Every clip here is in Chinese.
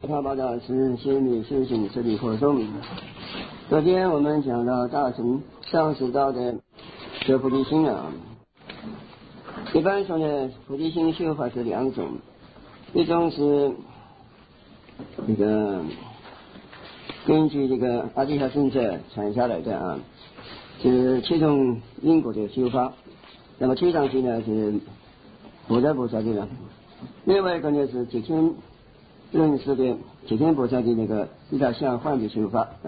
他报道是心理修行彻底活动。昨天我们讲到大乘上师道的修菩提心啊，一般说呢，菩提心修法是两种，一种是这个根据这个阿底峡圣者传下来的啊，是七种因果的修法。那么推上去呢是佛在菩萨的了，另外一个呢是几天认识的几天菩萨的那个比较相换的修法。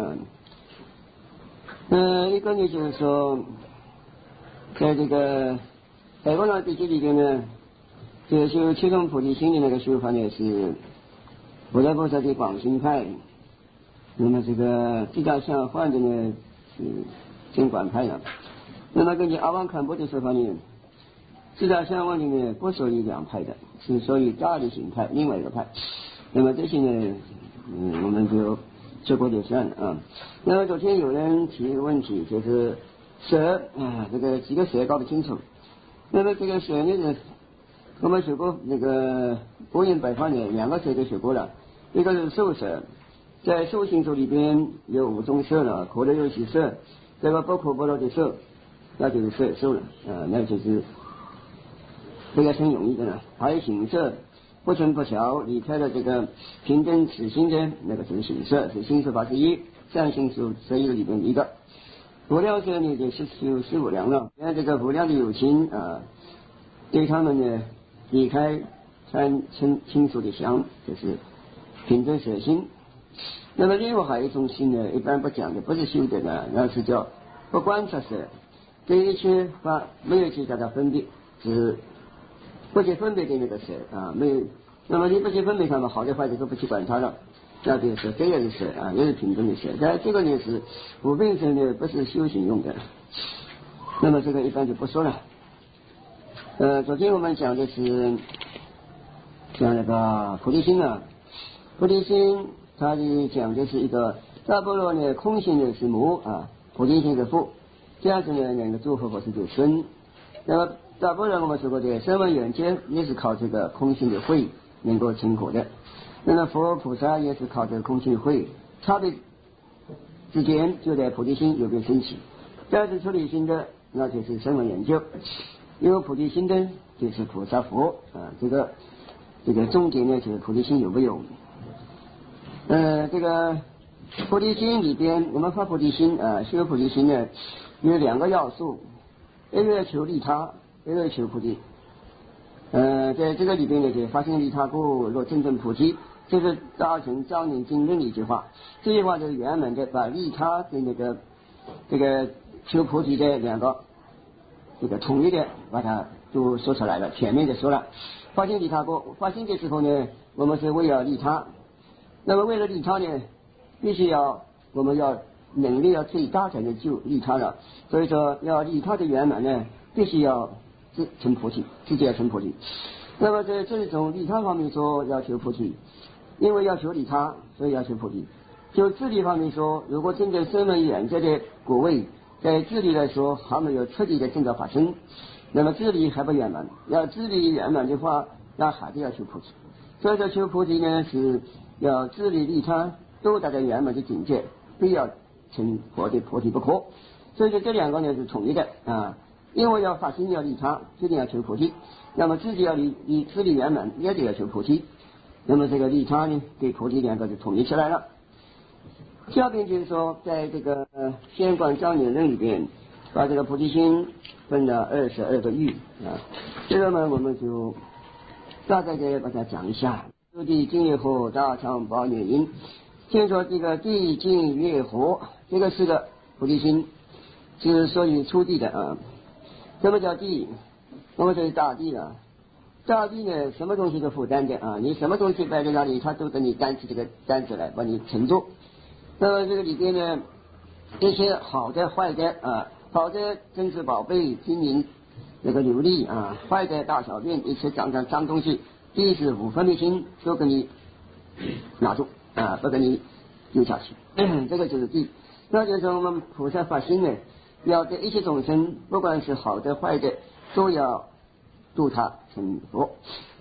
一个呢就是说，在这个北方的地区里边呢，这个修七种菩提心的那个修法呢是佛在菩萨的广行派，那么这个比较相换的呢是真广派了。那么根据阿旺堪布的说法呢，自大相换的呢不属于两派的，是属于大力行派另外一个派。那么这些呢，我们就说过就算了啊。那么昨天有人提一个问题，就是蛇啊，这个几个蛇搞不清楚。那么这个蛇呢，我们学过那个波音百花呢，两个蛇都学过了，一个是兽蛇，在兽性属里边有5种蛇了，可乐有其蛇，这个不可不落的蛇，那就是兽了啊，那就是这个很容易的了。还有行色，不成不调，离开了这个平等此心的那个就是行色，是心术法之一，善行术11个里边一个。无量色呢就是15量了，因为这个无量的有情啊，对他们呢离开亲属的相，就是平等舍心。那么另外还有一种心呢，一般不讲的，不是修的呢，那是叫不观察色，对一切法没有去叫它分别，只不去分别的那个色啊，没有。那么你不去分别它们，好的坏的都不去管它了，那就是这个的色啊，也是平等的色。但这个呢是无病色呢，不是修行用的。那么这个一般就不说了。昨天我们讲的是讲那个菩提心啊，菩提心它的讲的是一个大般若呢，空性呢是母啊，菩提心是父，这样子呢两个组合不是就生。那么大般若我们说过的声闻缘觉也是靠这个空性的慧能够成果的，那么佛菩萨也是靠这个空性的慧，差别之间就在菩提心有没有升起。再是出离心的，那就是声闻缘觉，有菩提心的就是菩萨佛啊，这个重点呢就是菩提心有没有。这个菩提心里边，我们发菩提心啊，修菩提心呢有2个要素，一个求利他，一个求菩提。在这个里边呢，就发心利他故，若真正菩提，这是大乘教念经论的一句话。这句话就是圆满的把利他跟这个求菩提的2个这个统一的把它都说出来了，全面的说了。发心利他故，发心的时候呢，我们是为了利他。那么为了利他呢，必须我们要能力要最大才能就利他了。所以说要利他的圆满呢，必须要成菩提，直接成菩提。那么在这种利他方面说要求菩提，因为要求利他，所以要求菩提。就自利方面说，如果真正声闻缘觉的果位，在自利来说还没有彻底的正道发生，那么自利还不圆满，要自利圆满的话，那还是要求菩提。所以说求菩提呢，是要自利利他都达到圆满的境界，必要成佛的菩提不可。所以说这2个呢是统一的啊，因为要发心要利他，一定要求菩提。那么自己要自利圆满，也得要求菩提。那么这个利他呢，跟菩提2个就统一起来了。下边就是说，在这个仙观教念论里边，把这个菩提心分了22个域啊。这个呢，我们就大概的把它讲一下。初地净月火大肠宝月因，先说这个地净月火，这个是个菩提心，是属于初地的啊。什么叫地？我们说大地啊，大地呢，什么东西都负担的啊，你什么东西摆在那里，它都给你担起这个担子来，把你承住。那么这个里边呢，一些好的坏的啊，好的珍珠宝贝金银那个琉璃啊，坏的大小便一些脏东西，地是无分别心都给你拿住啊，不给你丢下去。这个就是地。那就是我们菩萨发心呢，要对一切众生，不管是好的坏的，都要度他成佛。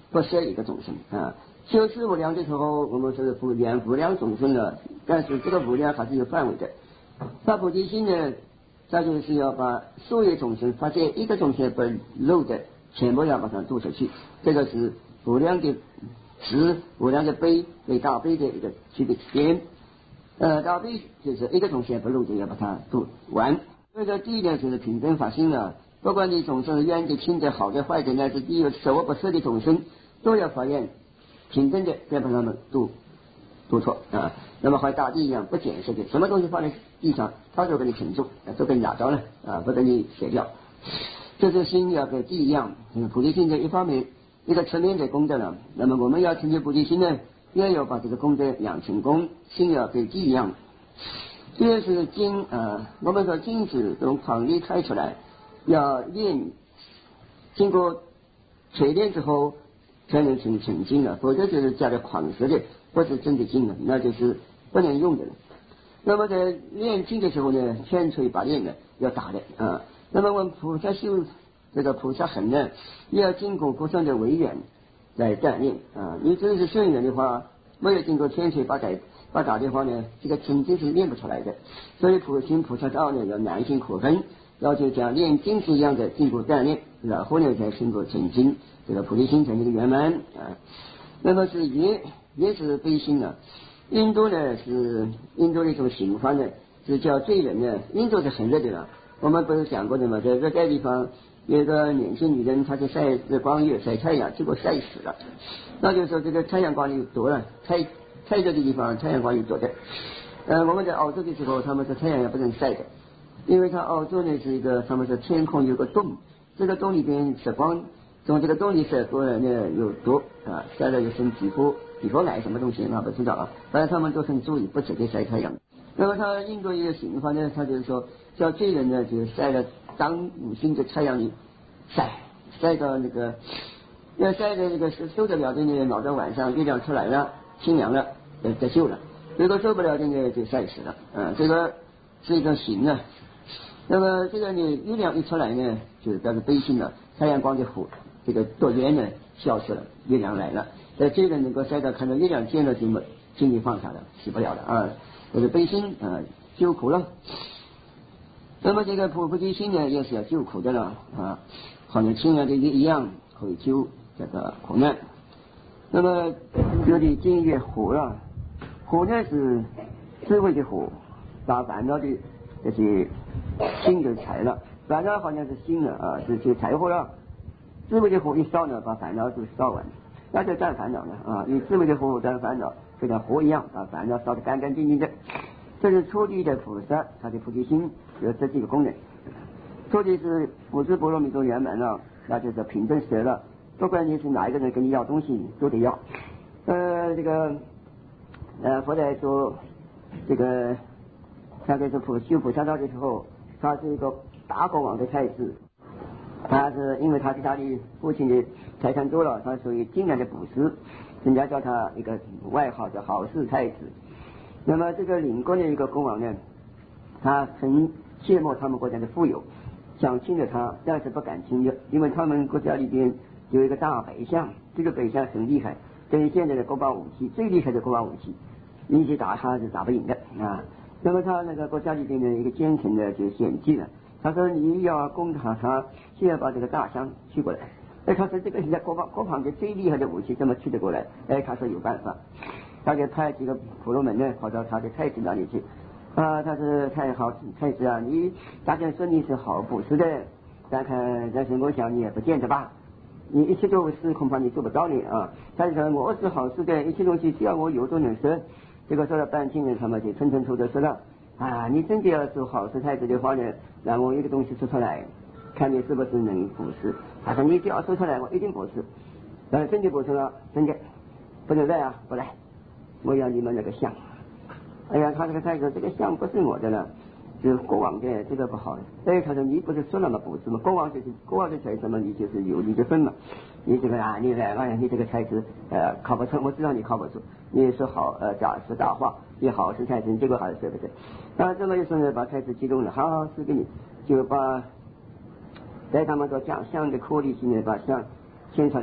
不舍一个众生啊。修持无量的时候，我们说是无量众生了，但是这个无量还是有范围的。发菩提心呢，再就是要把所有众生，发现一个众生不漏的，全部要把它度出去。这个是无量的慈、无量的悲对大悲的一个区别点。大悲就是一个众生不漏的，要把它度完。这个第一呢，就是平等发心了。不管你众生冤的、亲的、好的、坏的，乃至第一舍我不舍的众生，都要发愿平等的，要把他们度脱啊。那么和大地一样，不减色的，什么东西放在地上，它都给你承重，都给你打着了啊，不给你舍掉。这是心要跟地一样，菩提心的一方面一个层面的功德了。那么我们要成就菩提心呢，也要把这个功德养成功，心要跟地一样。这是经我们说经是从矿里开出来，要练，经过锤炼之后才能成经了，否则就是加了矿石的，不是真的经了，那就是不能用的了。那么在练经的时候呢，千锤百炼的要打的啊。那么我们菩萨修这个菩萨行呢，也要经过不断的为缘来锻炼啊。你真是顺缘的话，没有经过千锤百打的话呢，这个成经是练不出来的。所以菩萨道呢要难行可分，要就像练经是一样的经过锻炼，然后呢才经过成经，这个菩提心成这个圆满啊。那么是也是悲心啊。印度呢是印度的一种行法呢，是叫罪人呢。印度是很热的了，我们不是讲过的嘛，在热带地方有一个年轻女人，她在晒日光浴晒太阳，结果晒死了。那就是说这个太阳光又多了，太热的地方太阳光又多的。我们在澳洲的时候，他们说太阳也不能晒的，因为它澳洲呢是一个他们说天空有个洞，这个洞里边射光，从这个洞里射过来呢有毒啊，晒了就生皮肤癌什么东西那不知道啊，反正他们都很注意不直接晒太阳。那么他印度一个刑法呢，他就是说叫罪人呢就晒了当五星的太阳里晒到那个要晒的那个受得了的呢，老到晚上月亮出来了清凉了得救了，如果受不了的呢就晒死了这个是一个刑啊。那么这个呢月亮一出来呢就表示悲心了，太阳光的火这个多缘呢消失了，月亮来了，这个能够晒到看到月亮见了就心里放下了，死不了了啊，这是悲心救苦了。那么这个菩提心呢也是要救苦的了啊，好像清凉的一样可以救这个苦难。那么这里经月火了，火呢是智慧的火，把烦恼的这些心就柴了，烦恼好像是心了啊，是就柴火了。智慧的火一烧呢，把烦恼就烧完，那就断烦恼了啊！以智慧的火断烦恼，就像火一样，把烦恼烧得干干净净的。这是初地的菩萨，他的菩提心有这几个功能。初地是五智波罗蜜多圆满了，那就是平等舍了，不管你是哪一个人跟你要东西都得要。这个佛在说这个他在说修菩萨道的时候，他是一个大国王的太子。他是因为他是他的父亲的财产多了，他属于尽量的布施，人家叫他一个外号叫好事太子。那么这个邻国的一个国王呢，他很羡慕他们国家的富有，想侵略他，但是不敢侵略，因为他们国家里边有一个大北象，这个北象很厉害，跟现在的国宝武器最厉害的国宝武器，你去打他是打不赢的啊。那么他那个国家里边的一个奸臣呢就献计了，他说你要攻打他，就要把这个大象取过来。他说这个人家国旁的最厉害的武器怎么取得过来？他说有办法，他就派几个婆罗门呢跑到他的太子那里去他是太子啊，你大家说你是好布施的，但是我想你也不见得吧，你一切做事恐怕你做不到的啊。但是我是好事的，一切东西只要我有都能舍。这个说了半天呢，他们就吞吞吐吐说了你真的要做好事太子的话呢，让我一个东西说出来，看你是不是能布施。他说你只要说出来，我一定布施。真的布施了，真的不能来不来，我要你们那个像。他这个太子这个像不是我的了，是国王的，这个不好。他说你不是说了吗布施吗？国王的财产嘛，你就是有你的份嘛。你这个你来你这个才子靠不住，我知道你靠不住。你说好说大话，你好是太子，这个好是对不对？这么一说呢，把太子激动了，好是给你，就把在他们说讲像的颗粒性呢，把像牵出来呢，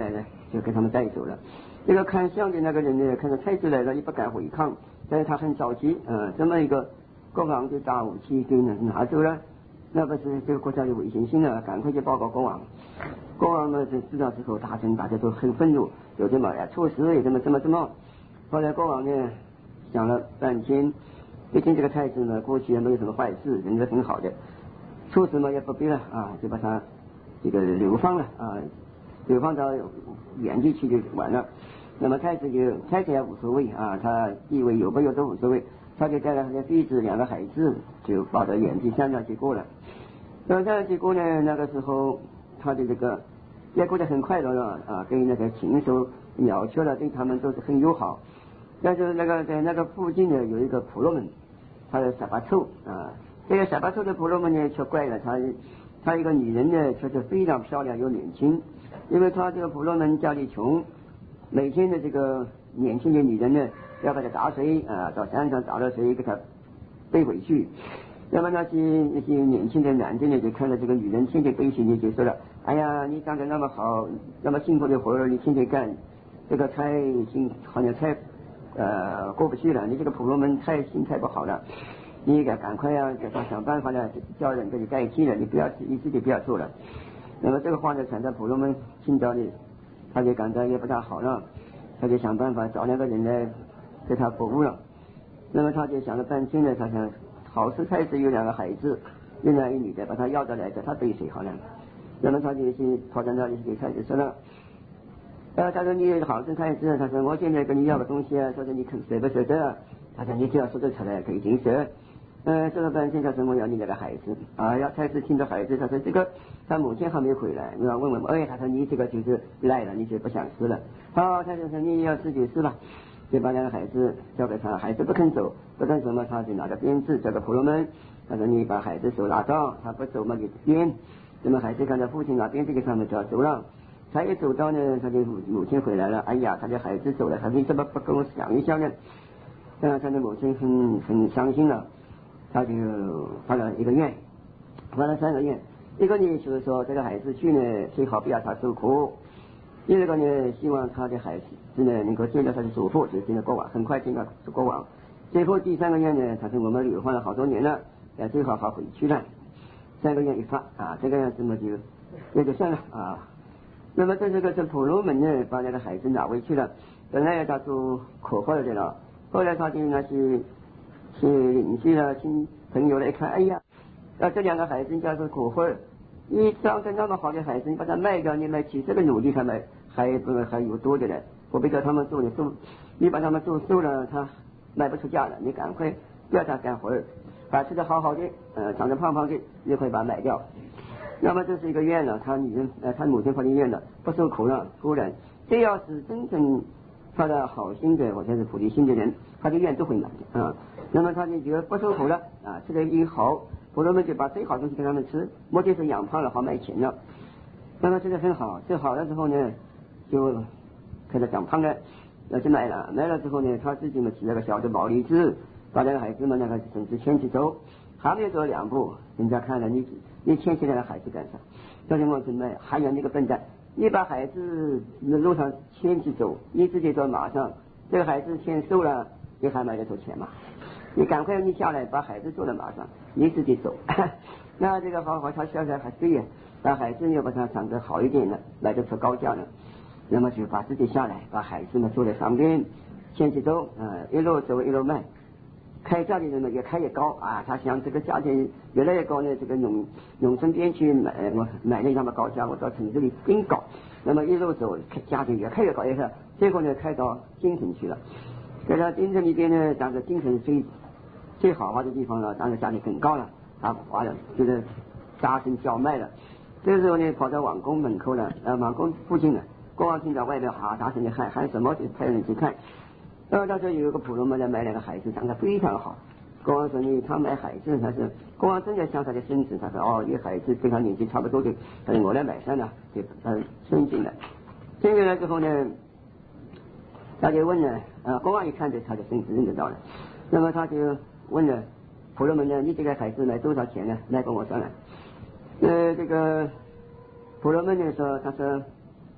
就给他们带走了。这个看相的那个人呢，看到太子来了，也不敢违抗，但是他很着急，这么一个国王的大武器给拿走了，那不是这个国家的危险性了，赶快去报告国王。国王呢，就知道之后，大家都很愤怒，有这么处死，有这么。后来国王呢，想了半天，毕竟这个太子呢，过去也没有什么坏事，人是很好的，处死嘛也不必了就把他这个流放了流放到原地去就完了。那么太子也无所谓他地位有没有都无所谓，他就带了他的妃子2个孩子，就跑到原地山上去过了。那这样结果呢，那个时候他的这个也过得很快乐了跟那个禽兽鸟雀了，对他们都是很友好。但是在那个附近呢，有一个婆罗门，他的萨巴臭这个萨巴臭的婆罗门呢，却怪了他一个女人呢，却是非常漂亮又年轻，因为他这个婆罗门家里穷，每天的这个年轻的女人呢，要把它打水到山上打了水给他背回去。那么那些年轻的男的呢，就看到这个女人天天背水呢，就说了：哎呀，你长得那么好，那么辛苦的活儿你天天干，这个好像太过不去了，你这个婆罗门心态不好了，你赶快给他想办法呢，叫人给你代替了，你自己不要做了。那么这个话呢，传到婆罗门听到的，他就感到也不大好了，他就想办法找2个人来给他服务了。那么他就想了半天呢，他想好事太子有2个孩子，一男一女的，把他要到来叫他背水好了。那么他就去跑到那里给太子说了，他说你好事太子，他说我现在跟你要个东西说是你舍不舍得？他说你只要说得出来可以行舍。说了半天，他说我要你2个孩子要太子听到孩子，他说这个他母亲还没回来，我要问他说你这个就是赖了，你就不想死了。好，他就说你要死就死了，就把2个孩子交给他，孩子不肯走嘛，他就拿个鞭子叫个婆罗门，他说你把孩子手拿到，他不走嘛就鞭。那么孩子看到父亲拿鞭子给他们就要走了，他一走到呢，他的母亲回来了，哎呀，他的孩子走了，他为什么不跟我想一下呢？他的母亲很伤心了，他就发了3个愿，一个呢就是说这个孩子去呢最好不要他受苦，第2个呢希望他的孩子呢能够见到他的祖父，就见到国王，很快见到国王。最后第3个愿呢，他说我们流放了好多年了，最好回去了。3个愿一发这个样子嘛也就算了那么这婆罗门呢，把那个孩子拿回去了，本来他做可活的了，后来他的那些邻居亲朋友来看，哎呀，这2个孩子叫做可活，你长得那么好的孩子，你把它卖掉，你卖70个奴隶还有多的呢，我不叫他们做的收，你把他们做收了，他卖不出价了，你赶快不要他干活吃得好好的长得胖胖的，你可以把它卖掉。那么这是一个愿了，他母亲发的愿了，不受苦了。突然，这要是真正发了好心的或者是菩提心的人，他的愿都会满的那么他就觉得不受苦了吃得一好，婆罗门就把最好的东西给他们吃，目的是养胖了好卖钱了。那么这个很好，这好了之后呢，就开始长胖了，要去卖了之后呢，他自己呢起了个小的毛驴子，把2个孩子们那个绳子牵起走，还没有走2步，人家看了你牵起来的孩子干啥？叫你往去卖，还有那个笨蛋，你把孩子路上牵起走，你自己坐马上，这个孩子牵瘦了，你还卖得出钱吗？你赶快你下来把孩子坐在马上，你自己走。那这个好，他下来还对呀，把孩子要把他长得好一点的，卖得出高价了。那么就把自己下来，把孩子们坐在上边，牵起走一路走一路卖。开价的人呢越开越高他想这个价钱越来越高呢，这个农村边去买那么高价，我到城市里更高。那么一路走，价钱越开越高，最后呢开到京城去了。在他京城里边呢，当时京城最豪华的地方了，当时价钱更高了，华人就是大声叫卖了。这时候呢，跑到王宫门口了，王宫附近了，国王听到外面大声的喊什么，就派人去看。那时候有一个婆罗门来买2个孩子，长得非常好。国王说他买孩子，他是国王真的想他的孙子，他说一个孩子跟他年纪差不多的，他说我来买上了，就孙进来。孙进来之后呢，他就问了国王一看就他的孙子认得到了，那么他就问了婆罗门呢，你这个孩子买多少钱呢？来跟我算了。这个婆罗门呢说，他说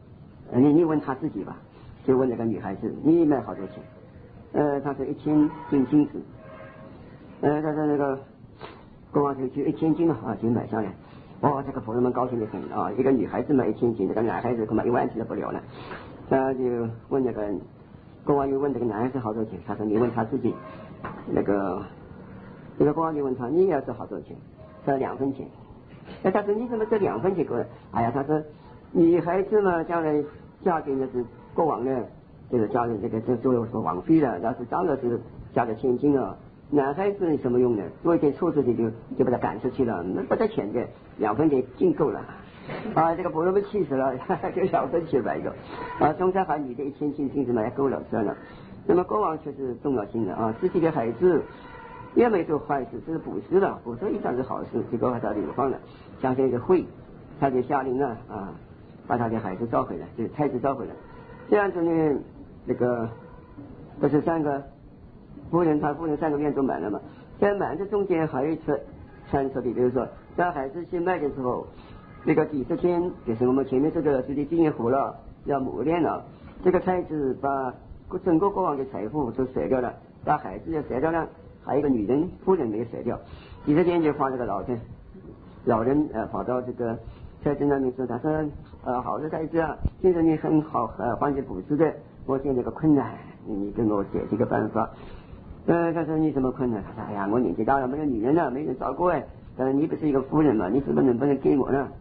你问他自己吧，就问那个女孩子，你卖好多钱？他说1000斤金子。他说那个国王就1000斤嘛就买下来。这个仆人们高兴得很啊！一个女孩子买1000斤，这个男孩子恐怕1万斤都不了了。他就问那个国王，又问这个男孩子好多钱？他说你问他自己。这个国王就问他，你要是好多钱？他说2分钱。他说你怎么这2分钱给我？他说女孩子嘛，将来嫁给那是国王呢，就是嫁给这个做王妃了，要是当然是嫁给千金啊。男孩子什么用呢？做一点错事情就把他赶出去了，那不得钱的，2分钱尽够了。这个仆人们气死了，就2分钱买一个。中山还女的1000斤金子买够了算了。那么国王却是重要性的自己的孩子也没做坏事，这是补施了，补施一向是好事，结果把他流放了，想这个会，他就下令了把他的孩子召回来，就是太子召回来。这样子呢，不是3个夫人3个院都满了嘛，在满的中间还有一次参测的，比如说当孩子去卖的时候，几十天就是我们前面这个自己经验活了，要磨练了，这个太子把整个国王的财富都舍掉了，把孩子也舍掉了，还有一个女人夫人没有舍掉。几十天就发这个老人跑到这个太子那边说，他说好的太子现在你很好患者补施的，我现在有个困难，你跟我解这个办法。他说你什么困难？他说我年纪大了，没有女人了，没人照顾你不是一个夫人嘛，你是不是能不能给我呢？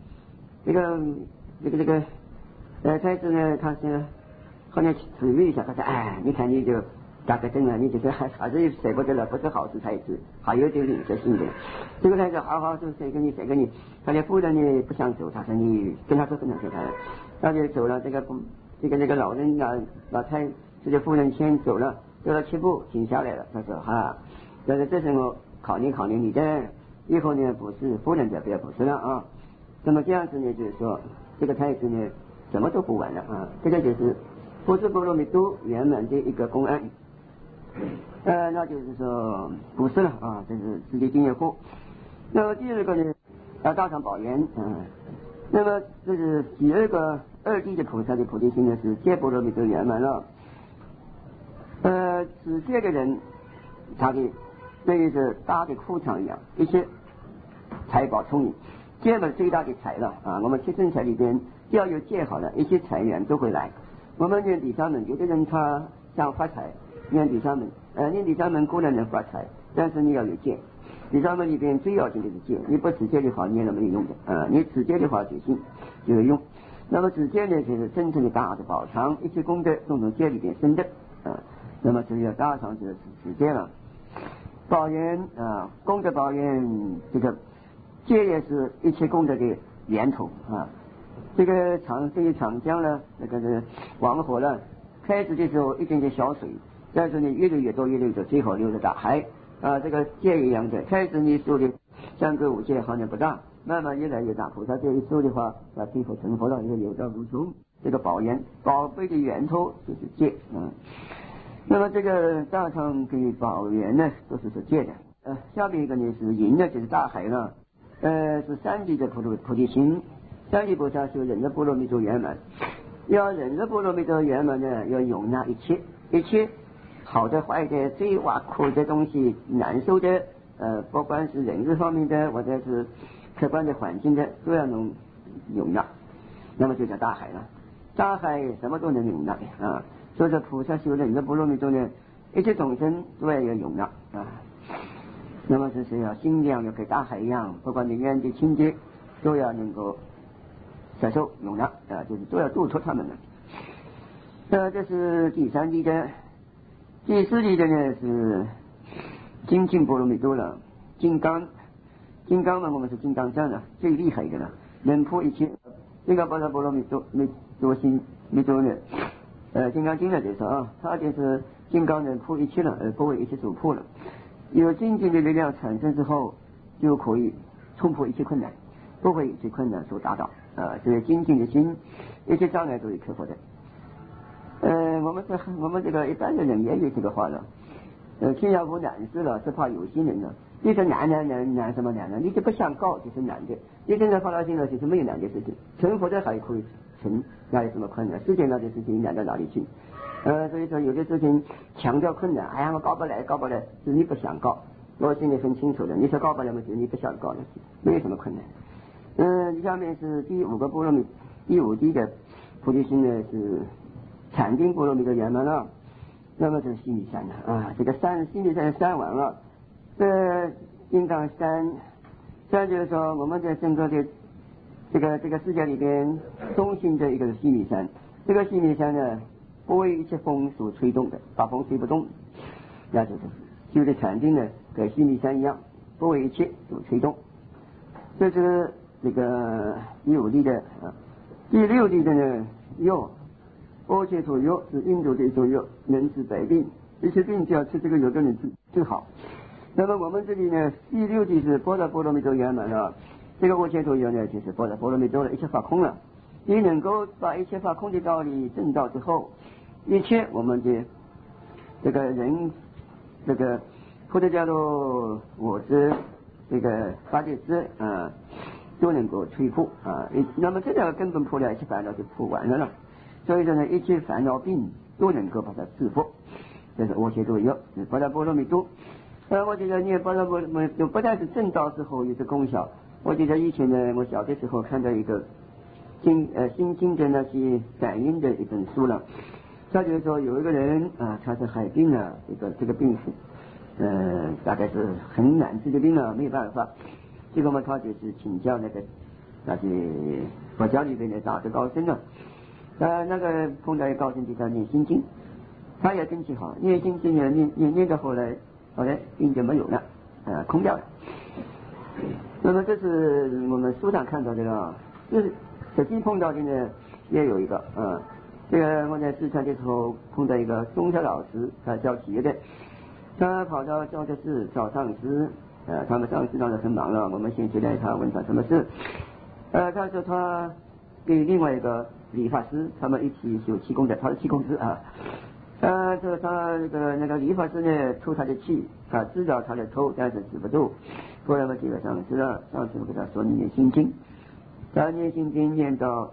太子呢，他是后来指虑一下，他说你看你就打个针你就是还是舍不得了，不是好事太子，还有点吝啬性的。这个太子好就谁给你，他的夫人呢不想走，他说你跟他说不能走他就走了。那个老人老太这个夫人先走了7步停下来了，他说但是这是我考虑你的以后呢，不是夫人就不要不是了那么这样子呢，就是说这个太子呢什么都不完了这个就是波斯波罗蜜多圆满的一个公案。那就是说不是了这是自己经验过。那么第二个呢大乘宝源那么这是第二个2地的菩萨的菩提心呢是戒波罗蜜多圆满了。持戒的人他的对于是大的库藏一样，一些财宝充盈，戒嘛最大的财了我们七圣财里边只要有戒好了，一些财源都会来。我们念地藏门，有的人他想发财，念地藏门念地藏门固然能发财，但是你要有戒。地藏门里边最要紧的是戒，你不持戒的话念了没有用的你持戒的话决心就有用。那么持戒呢就是真正的大的宝藏，一切功德都从戒里边生的那么只有大藏就是持戒了。宝源功德宝源，这个戒也是一切功德的源头这个长江呢，是黄河了，开始的时候一点点小水，但是呢越流越多，最后流入大海这个戒一样的，开始你说的3个5戒好像不大，慢慢越来越大。菩萨这一说的话最后成佛了，也有道无穷。这个宝源宝贝的源头就是戒那么这个大乘跟宝源呢都是戒的下面一个呢是银呢，就是大海了是3地的菩提心。3地菩萨是忍辱波罗蜜多圆满，要忍辱波罗蜜多圆满呢，要容纳一切好的坏的最苦的东西，难受的不管是人事方面的或者是客观的环境的都要能容纳，那么就叫大海了。大海什么都能容纳所以说菩萨修忍辱波罗蜜多呢，一切众生都要有容纳那么就是要心量要跟大海一样，不管你远的亲戚都要能够接受容纳就是都要度出他们了这是第3地的。第4地的呢是精进波罗蜜多了。金刚嘛，我们是金刚藏了，最厉害的了，能破一切。这个波罗蜜多心蜜多呢金刚经呢就是它就是金刚能破一切了，而不为一切所破了。有精进的力量产生之后，就可以冲破一切困难，不会一切困难所打倒所以精进的心，一切障碍都会克服的。我们这个一般的人也有这个话了天下无难事了，是怕有心人了。你说难什么难呢？你就不想搞就是难的，你真正发了心了就是没有难的事情。成佛的还可以成，哪有什么困难？世间那些事情难到哪里去？所以说有的事情强调困难，哎呀我搞不来，是你不想搞。我心里很清楚的，你说搞不来嘛，是你不想搞的，没有什么困难。下面是第五个波罗蜜，第五地的菩提心呢是禅定波罗蜜的圆满了。那么这是须弥山啊，这个山须弥山山完了，金刚山就是说我们在整个的这个世界里边中心的一个须弥山，这个须弥山呢不为一切风所吹动的，把风吹不动，那就是禅定呢跟须弥山一样，不为一切所吹动。这是这个第五地的第六地的呢药，阿切陀药是印度的一种药，能治百病，一切病只要吃这个药都能治好。那么我们这里呢，第六地是般若波罗蜜多圆满了，这个阿切陀药呢就是般若波罗蜜多了，一切法空了。你能够把一切法空的道理证到之后，一切我们的这个人，这个菩提伽罗我执，这个法界识都能够摧破那么这个根本破了，一切烦恼就破完了。所以说呢，一切烦恼病都能够把它治破，这是阿切陀药，是般若波罗蜜多。我觉得念般若波罗蜜多不但是正道之后有这功效。我记得以前呢，我小的时候看到一个心经的那些感应的一本书了，他就是说有一个人他是海病这个病苦，大概是很难治的病没有办法。结果嘛，他就是请教那些佛教里边的大德高僧那个碰到一个高僧就叫念心经，他也根气好，念心经也念到后来病就没有了空掉了。那么这是我们书上看到的了，就是实际碰到的呢也有一个这个我在四川的时候碰到一个中学老师，他教企业的，他跑到教学室找上司，他们上司当时很忙了，我们先接待他，问他什么事，他说他给另外一个理发师，他们一起修气功的，他是气功师说他那个理发师呢抽他的气，他知道他在抽，但是止不住。后来我几个上司我给他说你念心经，他念心经念到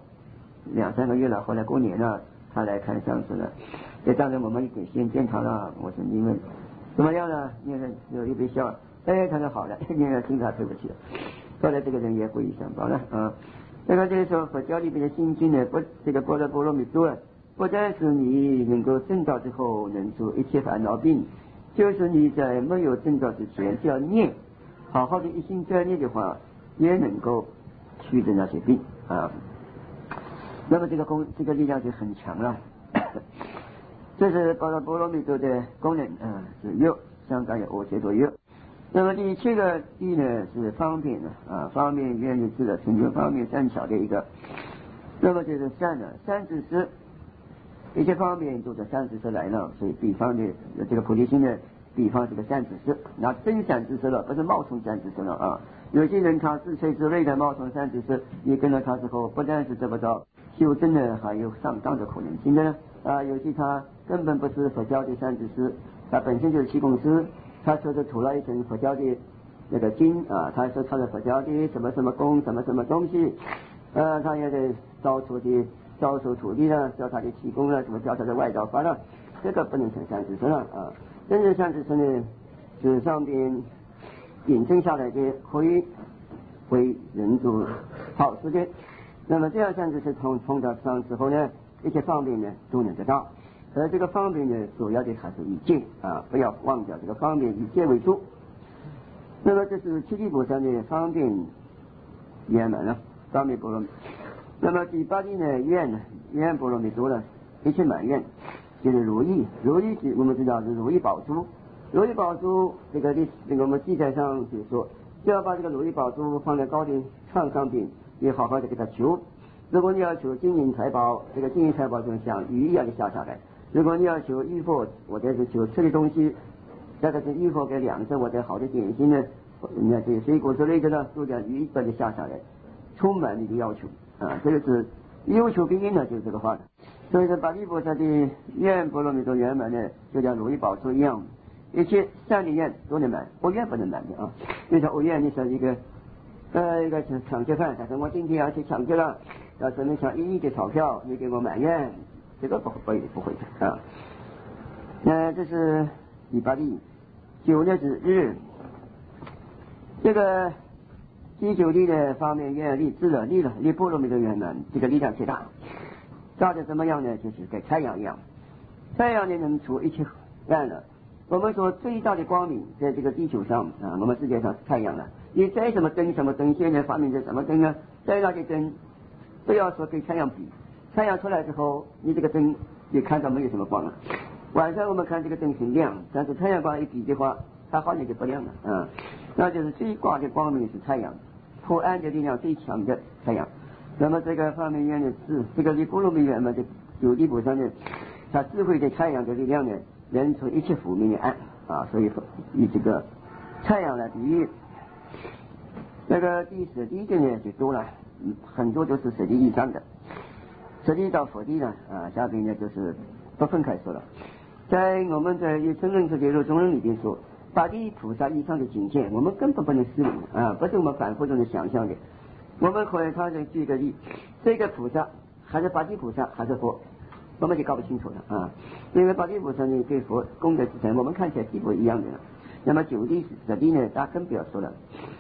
2-3个月了，后来过年了，他来看上司了，当然我们给先检查了，我说你们怎么样了？念了有一杯笑，他说好了，念了心他退不去了。后来这个人也皈依三宝了那个就是说佛教里面的心经呢，这个般若波罗蜜多不但是你能够证道之后能除一切烦恼病，就是你在没有证道之前只要念，好好的一心专念的话，也能够去的那些病那么这个力量就很强了这是般若波罗蜜多的功能是药，相当于阿切陀药。那么第7个地呢是方便方便愿力智的成就方便善巧的一个。那么就是善知识，一切方面都是善知识来了，所以比方的这个菩提心的比方这个善知识，那真善知识了，不是冒充善知识了有些人他自吹自擂的冒充善知识，你跟了他之后，不但是得不到修真呢，还有上当的可能性的有些他根本不是佛教的善知识，他本身就是气功师，他说是吐了一层佛教的那个经他说他是佛教的什么什么功什么什么东西他也得到处的招收徒弟了，教他的气功了，什么教他的外道法了，这个不能成善知识了真正善知识呢是上边引证下来的，可以为人做好事的。那么这样善知识通达上之后呢，一切方便呢都能得到。而这个方便呢，主要的还是以戒不要忘掉这个方便，以戒为主。那么这是七地菩萨的方便圆满了，方便波罗蜜。那么第8地呢，愿波罗蜜多了，一切满愿，就是如意我们知道是如意宝珠。如意宝珠这个我们记载上就说，就要把这个如意宝珠放在高的床上边，你好好的给他求。如果你要求金银财宝，这个金银财宝就像雨一样的下来。如果你要求衣服，或者是求吃的东西，这个是衣服给粮食或者好的点心呢，那这水果之类的呢，都像雨一般的下来，充满你的要求这个是有求必应的，就是这个话。所以说八地菩萨的愿波罗蜜多圆满呢，就像如意宝珠一样，一切善的愿都能满，恶愿不能满的就像恶愿你说一个抢劫犯，他说我今天要去抢劫了， 要准备上1亿的钞票，你给我满愿，这个不会的啊。这是第8例，9日之日，这个第9例的方面愿立志了，立波罗蜜多圆满，这个力量最大。照着怎么样呢？就是跟太阳一样，太阳呢能除一切暗了。我们说最大的光明在这个地球上啊，我们世界上是太阳了。你再什么灯，现在发明的什么灯啊？再那些灯，不要说跟太阳比，太阳出来之后，你这个灯也看到没有什么光了。晚上我们看这个灯很亮，但是太阳光一比的话，它好像就不亮了啊。那就是最光的光明是太阳，破暗的力量最强的太阳。那么这个方面愿的是这个离波罗蜜圆满的9地菩萨呢，他智慧的太阳的力量呢，能从一切负面的暗啊，所以以这个太阳来比喻。那个第10地的呢就多了，很多都是10地以上的，10地到佛地呢啊，下边呢就是不分开说了。在我们在《成人世界中人》里边说，8地菩萨以上的境界，我们根本不能思维啊，不是我们反复中的想象的。我们可以他就举个例，这个菩萨还是8地菩萨还是佛，我们就搞不清楚了啊。因为8地菩萨呢对佛功德之前，我们看起来地不一样的。那么9地10地呢，大家更不要说了。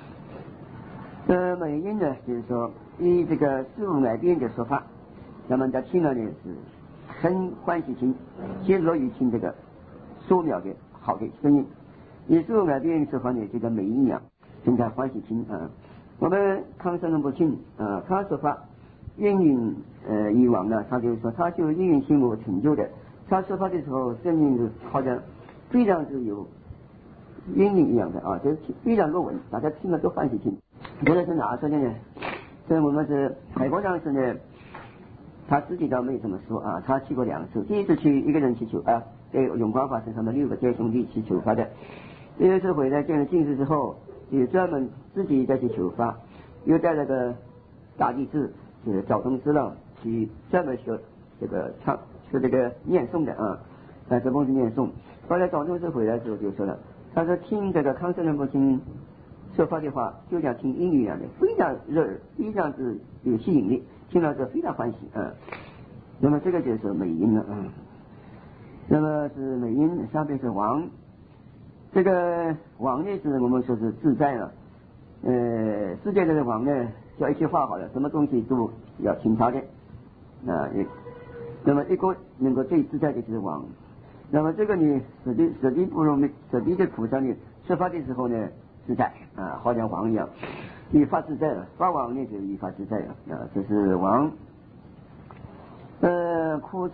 美因呢，就是说以这个事物改变的说法，那么他听了呢是很欢喜心，皆乐于听这个说妙的好的声音。以事物改变的说法呢，这个美因啊，更加欢喜听啊。我们康圣人不听啊，他说法应允以往呢，他就是说他就应允心无成就的。他说法的时候，声音是好像非常是有音律一样的啊，就是非常落稳，大家听了都欢喜听。这个是哪说的呢？所以我们是海国上师呢，他自己倒没怎么说啊，他去过2次，第一次去一个人去求啊，对永光法身上的6个弟兄弟去求法的。第二次回来见了进士之后，就专门自己再去求法，又带了个大弟子就是赵宗师了，去专门学这个学这个念诵的啊，这不是念诵。后来赵宗师回来之后就说了，他说听这个康圣人不听说法的话，就像听音乐一样的，非常热耳，非常是有吸引力，听了之后非常欢喜啊。那么这个就是美音了啊。那么是美音，下面是王。这个王呢是我们说是自在了，世界上的王呢叫一句话好了，什么东西都要听他的啊。那么一个能够最自在的就是王。那么这个呢，实地不容易，实地的菩萨呢，说法的时候呢自在啊，好像王一样，一发自在了。法王呢就是一发自在了啊，这是王。哭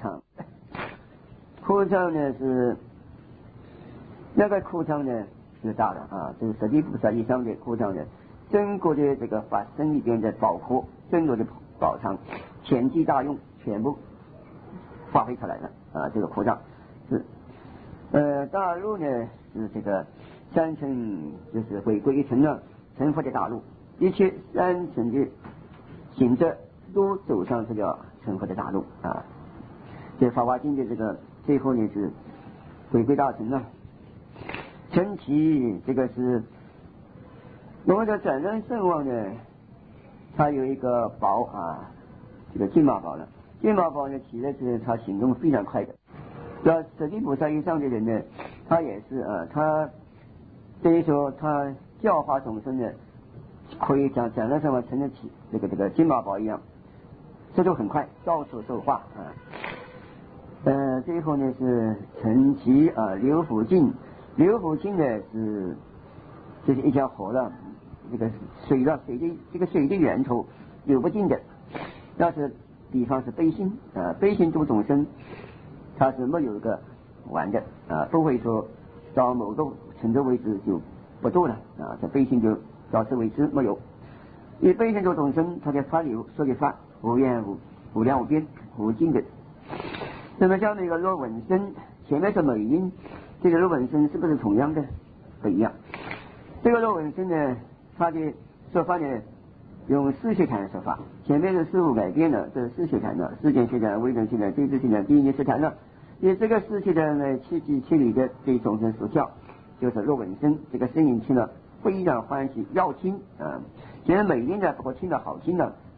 场呢是那个哭场呢是大的啊，这是实地菩萨以上的哭场呢，整个的这个法身里边的宝库，整个的宝藏，前期大用全部发挥出来了啊，这个哭场是大陆呢是这个3层，就是回归1层了，成佛的大陆，一切3层的行者都走上这个成佛的大陆啊。这法华经的这个最后呢是回归大乘了。成其这个是我们的转轮圣王呢，他有一个宝啊，这个金马宝了。金马宝呢起来是他行动非常快的。要实地菩萨以上的人呢，他也是啊，他等于说他教化众生呢，可以像转轮圣王成得起这个金马宝一样，速度很快，到处受化啊。最后呢是成其流辅净。流辅净呢是就是一条河了，这个水的这个水的源头流不尽的。要是比方是悲心悲心度众生，它是没有一个完的啊，不会说到某个程度为止就不度了啊，这悲心就到此为止没有。以悲心度众生，它的法流说的法无边无量无边无尽的。那么像那个罗文生，前面是美音，这个罗文生是不是同样的？不一样。这个罗文生呢，他的说法呢，用4学禅说法，前面的事物改变了，这是4学禅了，世间学禅、微正学禅、对治学禅、第一念学禅了。以这个4学禅呢，7即7理的对众生所教，就是罗文生，这个声音听了非常欢喜，要听啊。现在美音呢，不过听了好听了，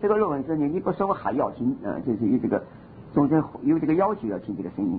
这个论文是你不说我还要听就是有这个总之有这个要求要听这个声音。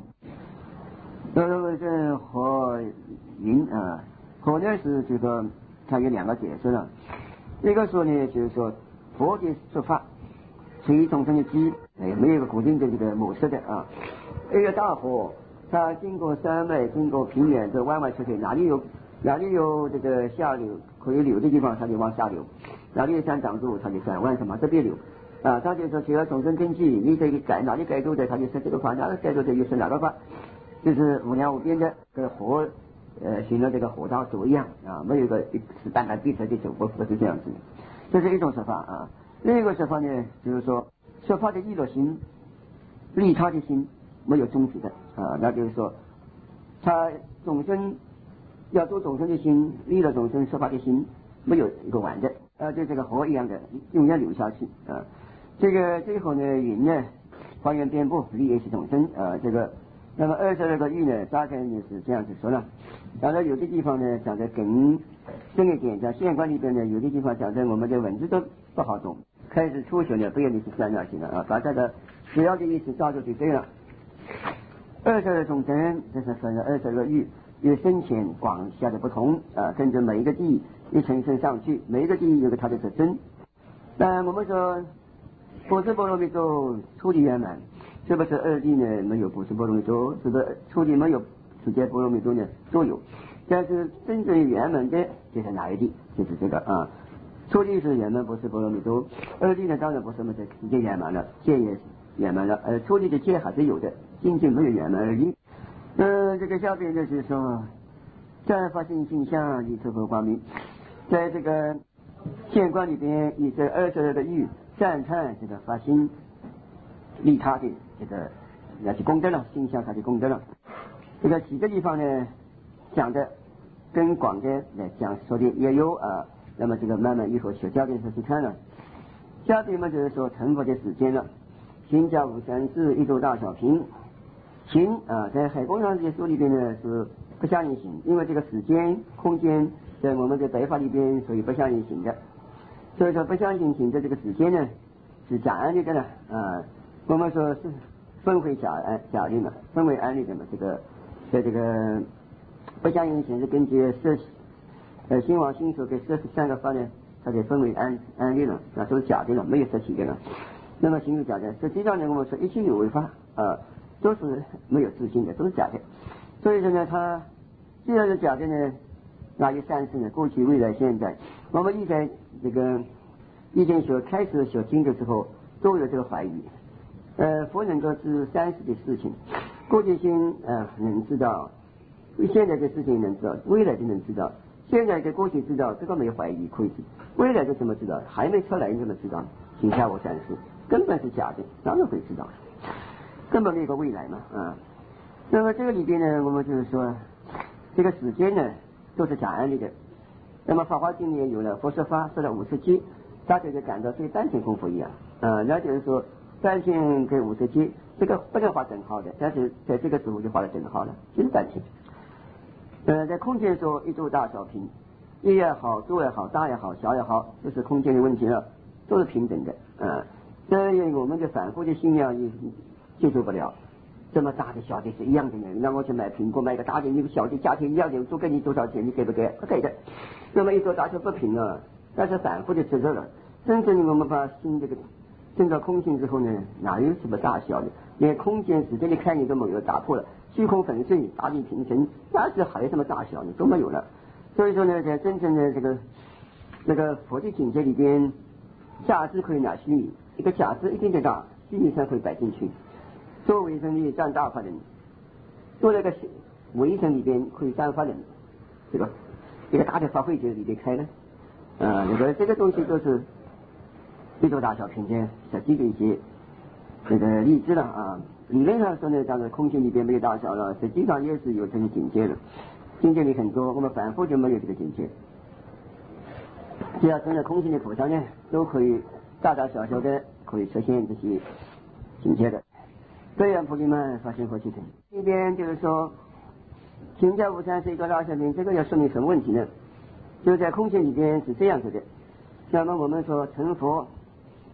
这火云火呢是这个它有两个角色了，一个说呢就是说佛的说法随众生的机，没有一个固定的这个模式的一个大火它经过山脉经过平原这弯弯曲曲，哪里有这个下流可以流的地方它就往下流，哪里有山挡住它就转弯什么这边流它就说只要众生根基，你这个改哪里改住的它就是这个法，哪里改住的又是哪个法，就是无量无边的跟火行了这个火道走一样没有一个是单单闭塞的走，不是这样子。这是一种说法另一个说法呢就是说说法的意乐心利他的心没有终止的那就是说他众生要做众生的心，利了众生说法的心没有一个完的就这个火一样的永远流下去这个最后呢云呢方圆遍布利益是众生这个那么22个域呢大概呢是这样子说了，当然有的地方呢讲的更深一点，在县官里边呢有的地方讲的我们的文字都不好懂，开始初学呢不要你去算那些了把这个主要的意思抓住就对了。22种生这是分了22个域，有深浅广狭的不同跟着每一个地一层一层上去，每一个地有个它的特征。我们说不是波罗蜜多初地圆满，是不是二地呢没有不是波罗蜜多，是不是初地没有直接波罗蜜多呢都有，但是真正圆满的就是哪一地，就是这个初地是圆满不是波罗蜜多，二地呢当然不是什么直接圆满了，戒也圆满了初地的戒还是有的，仅仅没有圆满而已。这个下边就是说在发心性相以出佛光明，在这个县官里边以这22个域赞叹这个发心利他的这个那是功德了，心相它的功德了。这个几个地方呢讲的跟广的来讲说的也有那么这个慢慢以后学教的时候去看了。下边嘛就是说成佛的时间了，行教五三四一周大小平行在海公上这些书里边呢是不相应行，因为这个时间空间在我们的白法里边属于不相应行的，所以说不相应行的这个时间呢是假安立的呢我们说是分为假立嘛，分为安立的嘛，这个在这个不相应行是根据心王心所给43个法呢它就分为安立了，那都是假的了，没有实体的了。那么行是假的，实际上呢我们说一切有为法都是没有自性的，都是假的。所以说呢它既然是假的呢，哪有三世呢？过去未来现在，我们一在这个一经开始学经的时候都有这个怀疑佛能够知三世的事情，过去心能知道，现在的事情能知道，未来就能知道，现在的过去知道，这个没有怀疑可以知，未来的怎么知道？还没出来你怎么知道？请下我三世根本是假的，哪有会知道？根本没有个未来嘛那么这个里边呢我们就是说这个时间呢都是假安立的。那么法华经里也有了佛说法说了50劫，大家就感到对半天功夫一样那就是说半天跟50劫这个不能画等号的，但是在这个时候就画了等号了，就是半天在空间说一周大小平，一也好，多也好，大也好，小也好，这是空间的问题了，都是平等的这我们的反复的信仰也接受不了，这么大的小的是一样的人，让我去买苹果买个大的，你个小的价钱一样的，多给你多少钱你给不给？不给的。那么一说大小不平但是反复的执着了，真正我们把心这个证到空性之后呢，哪有什么大小的，连空间时间的概念都没有，打破了，虚空粉碎，大地平衡，那是还有什么大小呢？都没有了。所以说呢，在真正的这个佛的境界里边，假知可以拿虚拟，一个假知一定的大，虚拟才会摆进去。做微生里占大法人，做那个微生里边可以占法人，这个一个大的法会就里边开了这个东西都是一周大小平间实际的一些这个例子了理论上说呢，这个空间里边没有大小了，实际上也是有这些境界的，境界里很多，我们反复就没有这个境界。只要真的空性的菩萨呢，都可以大大小小的可以实现这些境界的。这样菩提们发现佛系统这边就是说行教无三是一个大小平，这个要说明什么问题呢？就在空性里边是这样子的。那么我们说成佛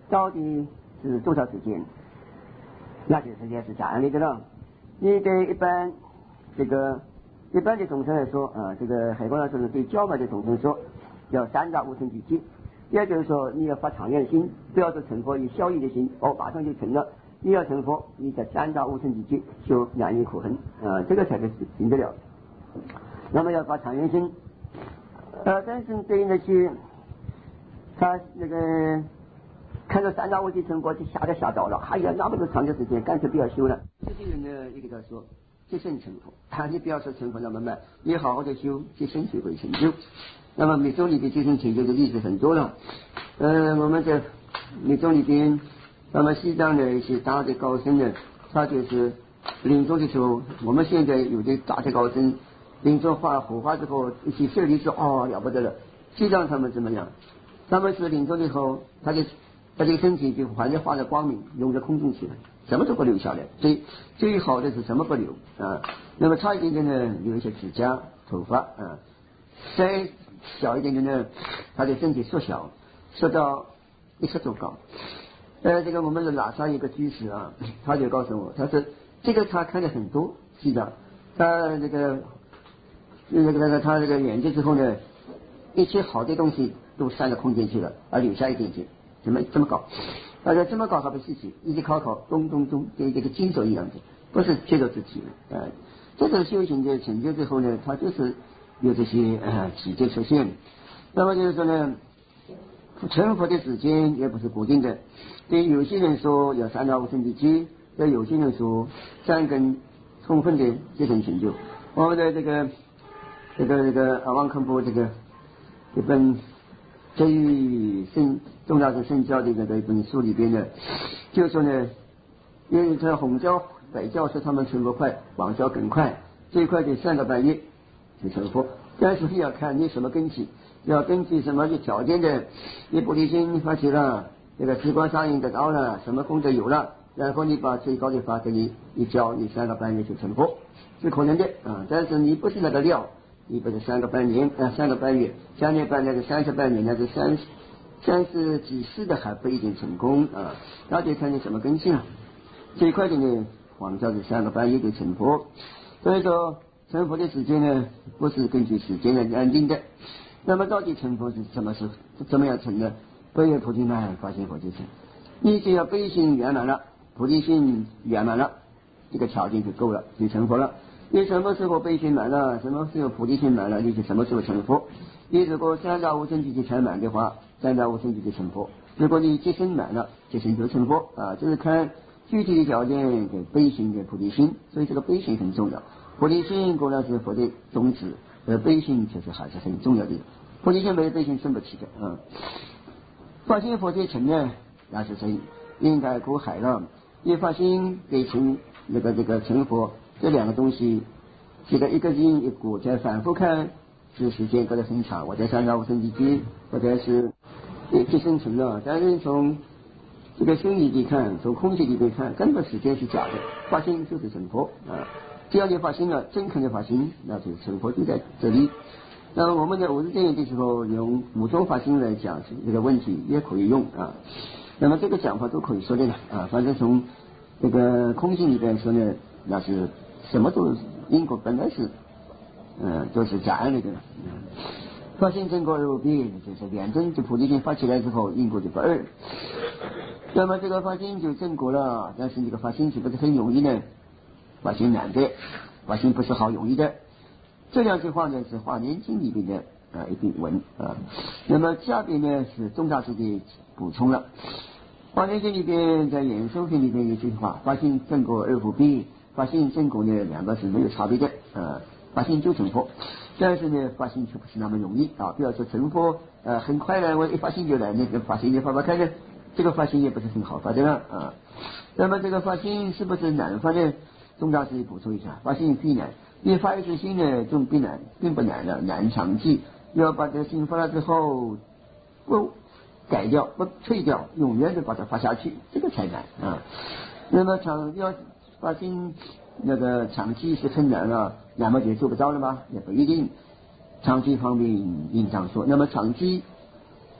到底是多少时间？那些时间是这样的了。你对一般的众生来说这个海光老师呢对较慢的众生说，要3到5成几句，也就是说你要发长远心，不要说成佛以效益的心，马上就成了。你要成佛，你在3到5成几句修两业苦恨这个才是行得了。那么要发长远心，但是对应的去，他那个看到3到5句成佛就吓到了，哎呀，那么多长的时间，干脆不要修了。这些人呢，也给他说，即生成佛，你不要说成佛那么慢，你好好的修，即生就会成就。那么密宗里边即生成就的例子很多了，我们在密宗里边，那么西藏的一些大的高僧呢，他就是临终的时候，我们现在有的大的高僧临终火化之后一起舍利子，了不得了。西藏他们怎么样？他们是临终以后，他的身体就完全化了光明，融入空中去了，什么都不留下来。最好的是什么不留那么差一点点呢，留一些指甲、头发再小一点点呢，他的身体缩到1尺多高。这个我们的拉萨一个居士他就告诉我，他说这个他看了很多西藏，他他这个远见之后呢，一切好的东西都散到空间去了，而留下一点点，怎么这么高？他说这么高还不稀奇，一直考咚咚咚，跟这个金手一样的，不是接受自己这种修行的成就之后呢，他就是有这些奇迹出现。那么就是说呢，成佛的时间也不是固定的，对有些人说要3到5成几句，对有些人说3根充分的这种成就。我们的这个阿旺康波这本对于宗教的圣教的一本书里边呢，就说呢，因为这红教白教是他们成佛快，黄教更快，最快的3个半月就成佛。但是要看你什么根基，要根据什么去条件的，你菩提心发起了，这个直观上应得到了，什么功德有了，然后你把最高的法给你一教，你3个半月就成佛，是可能的但是你不是那个料，你不是3个半年3个半月，3年半那个30半年，那是30几世的还不一定成功那得看你什么根性最快的呢，黄教是3个半月就成佛。所以说成佛的时间呢，不是根据时间来安定的。那么到底成佛是怎么样成的？悲为菩提难，发现佛就成。你只要悲心圆满了，菩提心圆满了，这个条件就够了，就成佛了。你什么时候悲心满了，什么时候菩提心满了，你就什么时候成佛。你如果3到5成就全满的话，3到5成就成佛。如果你即生满了，即生就成佛就是看具体的条件跟悲心跟菩提心，所以这个悲心很重要。菩提心果然是佛的宗旨，悲心其实还是很重要的。菩提心没有悲心生不起的发心佛界成呢，那是应该苦海了。因为发心给成这个成佛，这2个东西，这个一个因一果，再反复看，是时间隔得很长。我在3到5成几句，或者是即生成了，但是从这个生理里看，从空气里面看，根本时间是假的。发心就是成佛只要你发心了，真诚的发心，那就是成佛就在这里。那么我们在50天的时候用5种发心来讲这个问题也可以用那么这个讲法都可以说的反正从这个空性里边说呢，那是什么都因果本来是都是假的发心正果而无别，就是两真就菩提心发起来之后，因果就不二。那么这个发心就正果了，但是这个发心是不是很容易呢？发心难的，发心不是好容易的。这2句话呢是《华严经》里边的一篇文那么下边呢是宗大师的补充了。《华严经》里边在演说篇里边有句话：发心正果而无别，发心正果呢2个是没有差别的发心就成佛。但是呢，发心却不是那么容易不要说成佛很快呢，我一发心就来，那个发心就发看呢，这个发心也不是很好发的了那么这个发心是不是难发呢？宗大师补充一下，发心必难。你发一次心呢，总并不难了，难长记。要把这个心发了之后，不改掉，不退掉，永远的把它发下去，这个才难那么要发心那个长期是很难了，那么就做不到了吗？也不一定。长期方面应当说，那么长期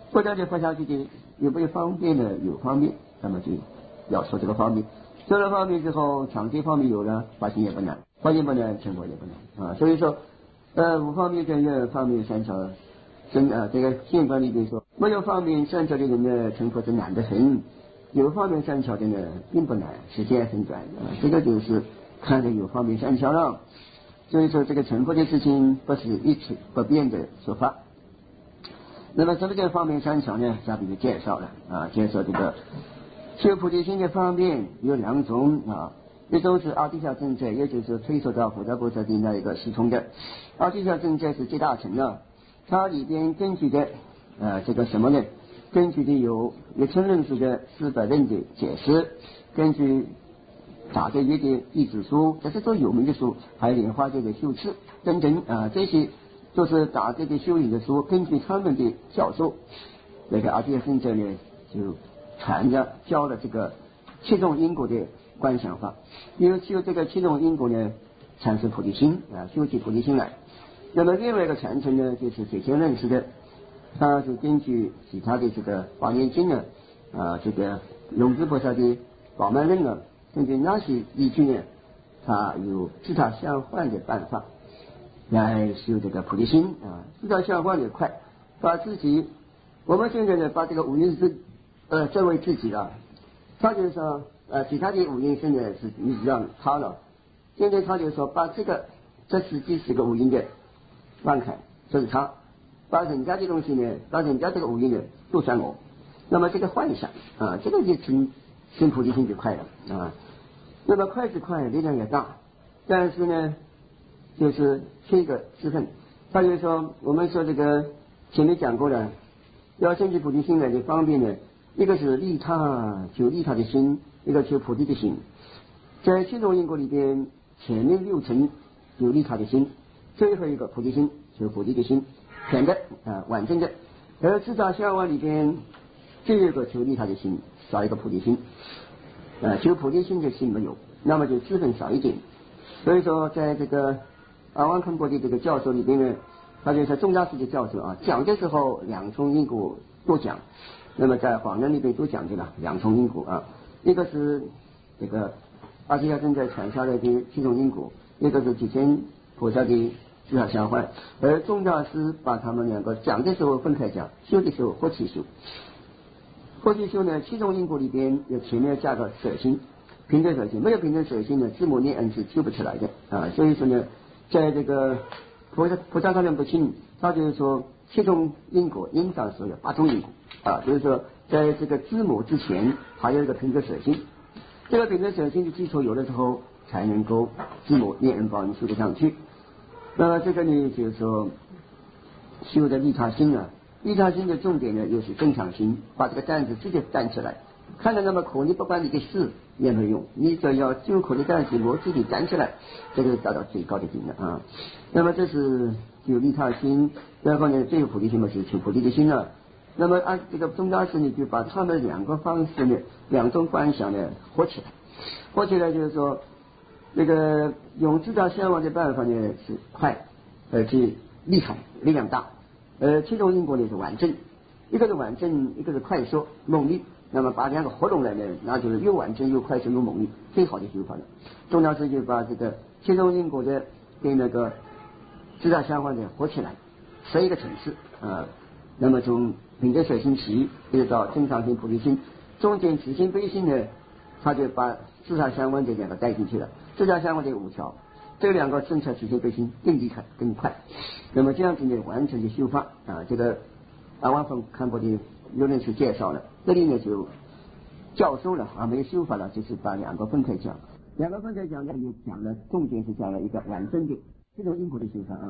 不了解佛下去的有没有方便呢？有方便，那么就要说这个方便。说了方便之后，场地方面有了，发心也不难，发心不难，成佛也不难啊。所以说，五方面跟愿方面三条，这个宪法里边说，没有方面三条的人呢，成佛是难得很；有方面三条的呢，并不难，时间很短啊。这个就是看着有方面三条了。所以说，这个成佛的事情不是一成不变的说法。那么什么叫方面三条呢？下面就介绍了啊，介绍这个修菩提心的方面有两种啊，一种是阿底峡正觉，也就是推说到佛陀菩萨的那一个系统的阿底峡正觉是集大成了，它里边根据的这个什么呢？根据的有一乘论述的400论的解释，根据大德约的弟子书，这是都有名的书，还有莲花界的修持等等啊，这些都是大德的修行的书，根据他们的教授，那个阿底峡正觉呢就传着教了这个7种因果的观想法，因为修这个7种因果呢，产生菩提心啊，修起菩提心来。那么另外一个传承呢，就是水前认识的，它是根据其他的这个华严经呢这个龙智菩萨的宝鬘论呢，根据那些依据呢，它有自他相换的办法来修这个菩提心啊，自他相换的快，把自己我们现在呢把这个五蕴是作为自己了，他就是说其他的五蕴现在是你让他了，现在他就说把这实际是个五蕴的放开，这是他把人家的东西呢，把人家这个五蕴呢都算我，那么这个幻想啊，这个就成菩提心就快了啊。那么快是快，力量也大，但是呢就是缺一个支分。他就是说我们说这个前面讲过了，要升起菩提心来的方便呢，一个是利他，求利他的心，一个求菩提的心。在7种因果里边，前面6层有利他的心，最后一个菩提心，求菩提的心，全的完整的。而自他相往里边，最后一个求利他的心，少一个菩提心求菩提心的心没有，那么就资本少一点。所以说在这个阿旺康波的这个教授里边呢，他就是宗大师的教授讲的时候2重因果都讲，那么在华严里边都讲的了2重因果一个是这个阿底峡正在传下来的7种因果，一个是几千菩萨的自他相换，而宗大师把他们2个讲的时候分开讲，修的时候合起修。合起修呢，7种因果里边有前面加个舍心，平等舍心，没有平等舍心呢，自母念恩是修不起来的所以说呢，在这个菩萨他人不信，他就是说7种因果因上说有8种因果就是说在这个知母之前还有一个平等舍心，这个平等舍心的基础有了之后，才能够知母念恩报恩修得上去。那么这个呢就是说修的利他心利他心的重点呢，又是正常心，把这个担子直接担起来，看着那么苦，你不管你的事也没用，你只要救苦的担子我自己担起来，这个达到最高的境了那么这是有利他心，然后呢最后菩提心嘛是求菩提的心了。那么按这个宗大师呢，就把他们2个方式呢，2种观想呢合起来就是说这个用自他相往的办法呢是快而且厉害，力量大。7种因果呢是完整，一个是完整，一个是快速猛力，那么把2个合拢来呢，那就是又完整又快速又猛力，最好的修法了。宗大师就把这个7种因果的跟那个自他相换的合起来，11个层次那么从平等舍心起一直到正常心菩提心，中间慈心悲心呢，他就把自他相换这2个带进去了，自他相换的5条，这2个正确慈心悲心更厉害更快，那么这样子呢完成的修法这个阿旺康波的有人是介绍了，这里呢就教授了没有修法了，就是把2个分开讲，2个分开讲呢也讲了，重点是讲了一个完整的7种因果的修法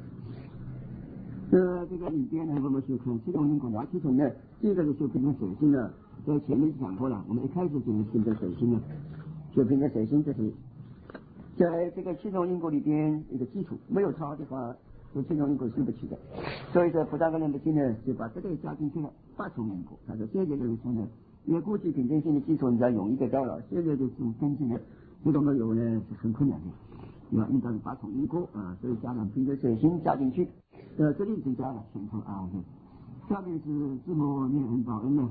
这个里边呢我们就看7种因果哪7种呢？第一个是修平等舍心在前面讲过了，我们一开始就是平等舍心修平等舍心，这是在这个7种因果里边一个基础，没有它的话这7种因果修不起的。所以说菩萨跟人不信呢，就把这个加进去了8种因果。他说现在就是说呢，因为过去平等心的基础你要容易得到了，现在就是跟进的这种没有呢是很困难的，要应当是8种因果所以加上平等舍心加进去这里就加了前头下面是自我念恩报恩呢。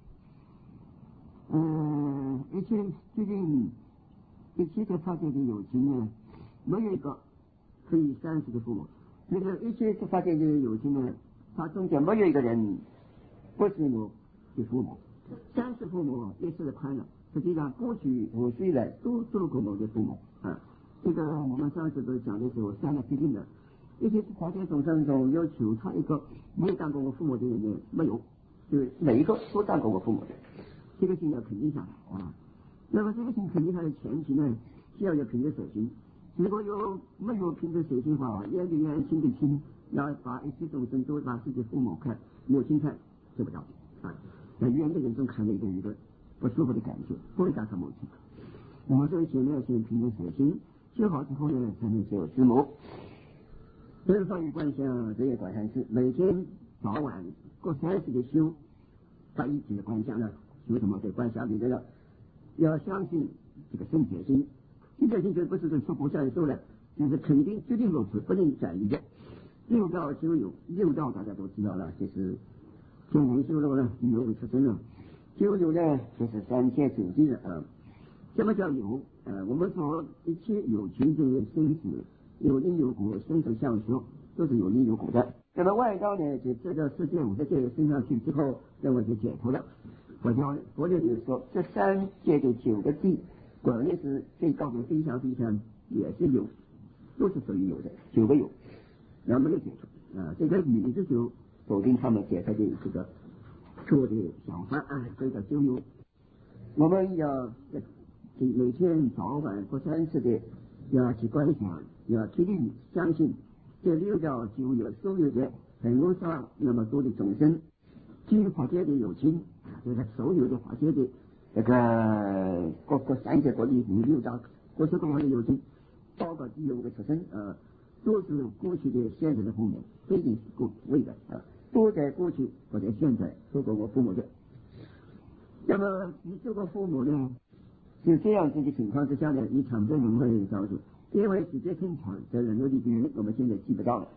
一切决定一切的发展的友情呢，没有一个可以三世的父母。那个一切发展的友情呢，他中间没有一个人不是我的父母。三世父母一世的快乐，实际上过去我虽然都做过我的父母啊。这个我们上次都讲的时候，三个决定的。一些发展众生中要求他一个没有当过我父母的人呢，没有，就是每一个都当过我父母的，这个心要肯定下来啊。那么这个心肯定下来的前提呢，需要有平等守心。如果没有平等守心的话，眼对眼，心对心，要把一切众生都把自己父母看、母亲看，做不到啊。在远的人中看到一个不舒服的感觉，不会当成母亲。我们所以前面要先平等守心，修好之后呢，才能修知母。这个放于观想，这也观想是每天早晚各3次的修，把一起的观想呢，修什么在观想里面了，要相信这个圣洁心，圣洁心就不是说不像说了，就是肯定决定如此，不能转移的。六道修有，六道大家都知道了，就是天人修罗呢，有为出生了，修有呢就是三界九地的啊。什么叫有？我们说一切有情就是生死。有因有果，生死相续都是有因有果的。那么外道呢，就这个世界我在这个身上去之后，认为就解脱了。佛教就是说，这3界的9个地，管的是最高的非常也是有，都是属于有的9个有，然后没有解脱啊。这个语字就否定他们解脱的这个错的想法啊，这个就有。我们要每天早晚各3次的要去观想，要确定相信这六道就有所有的很多上那么多的众生，基于法界的友情，就是所有的法界的这个各3界各地6道各式各样的友情，包括有的出生都是过去的现在的父母，不一定是过未来啊，都在过去或者现在做过我父母的。那么你做过父母呢？是这样子的情况之下呢，你常在人会造成，因为时间很长，在人类里边我们现在记不到了。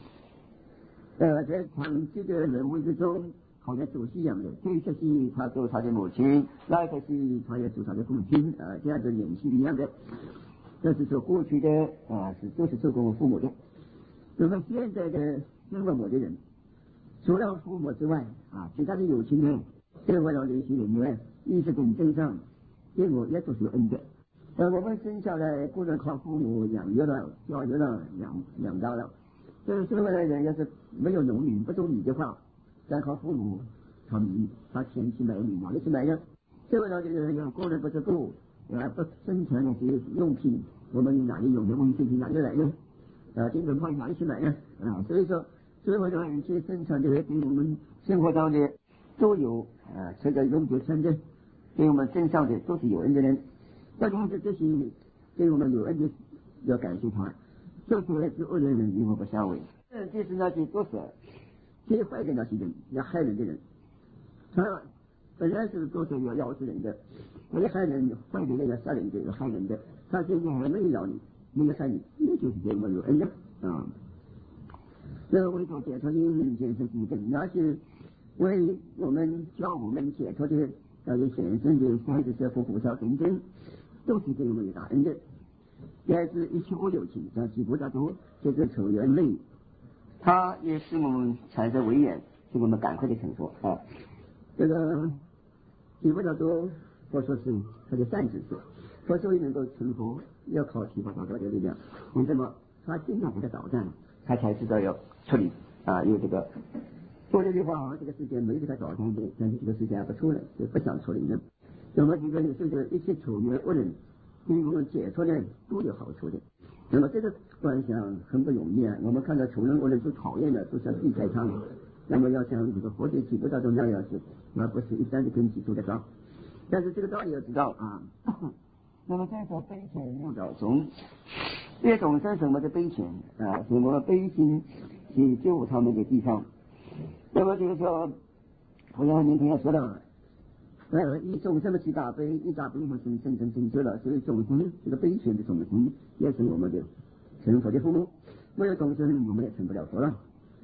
在长期的人物之中，好像主席一样的，这一刻是他做他的母亲，那一刻是他也做他的父亲这样的联系一样的。这是说过去的都是做过我父母的。那么现在的生过我的人，除了父母之外其他的友情呢，生活到联系人员，意识跟正上。结果也都是恩的。我们生下来不能靠父母养育了、教育了、养大了。这个社会的人要是没有农民不种米的话，再靠父母炒米，把钱去买米，哪里去买呢？社会上这个人工人不是够，不生产那些用品，我们哪里有的卫生品哪里来呢？这个放哪里去买呢？所以说，社会上一些生产的对我们生活上的都有这个用得穿的。对我们身上的都是有恩的人，要从这些对我们有恩的要感谢他，做出来是恶人与我不相违。这是那些做事这些坏的那些人，要害人的人，他本来是做事要死人的，要害人坏人的要杀人的要害人的，他现在还没有咬你，没有害你，那就是对我们有恩的这为做解脱的建设基本，那是为我们教我们解脱的。显生的30佛菩萨等等，都是对我们有大恩的。来自一切无有情，像吉菩萨多，就是成人类，他也使我们产生威严，使我们赶快的成佛这个吉菩萨多，我说是他的30岁，他所以能够成佛，要靠提拔大家的力量。为什么？他经常给他捣蛋，他才知道要处理有这个。说这句话这个世界没给他找上的，但是这个世界还不错了，就不想处理人。那么这个一切丑恶恶人，对我们解脱呢都有好处的。那么这个观想很不容易我们看到丑人恶人都讨厌的，都想避开他们。那么要像这个佛学体不到那样子，而不是一般的根基做得到。但是这个道理要知道那么在说悲前六道中，这些众生什么的悲前是我们悲心去救他们的地方。那么就是说，我像您刚才说的，以众生的去大悲，一大悲嘛成就了，所以众生这个悲心的众生也是我们的成佛的父母，没有众生我们也成不了佛了。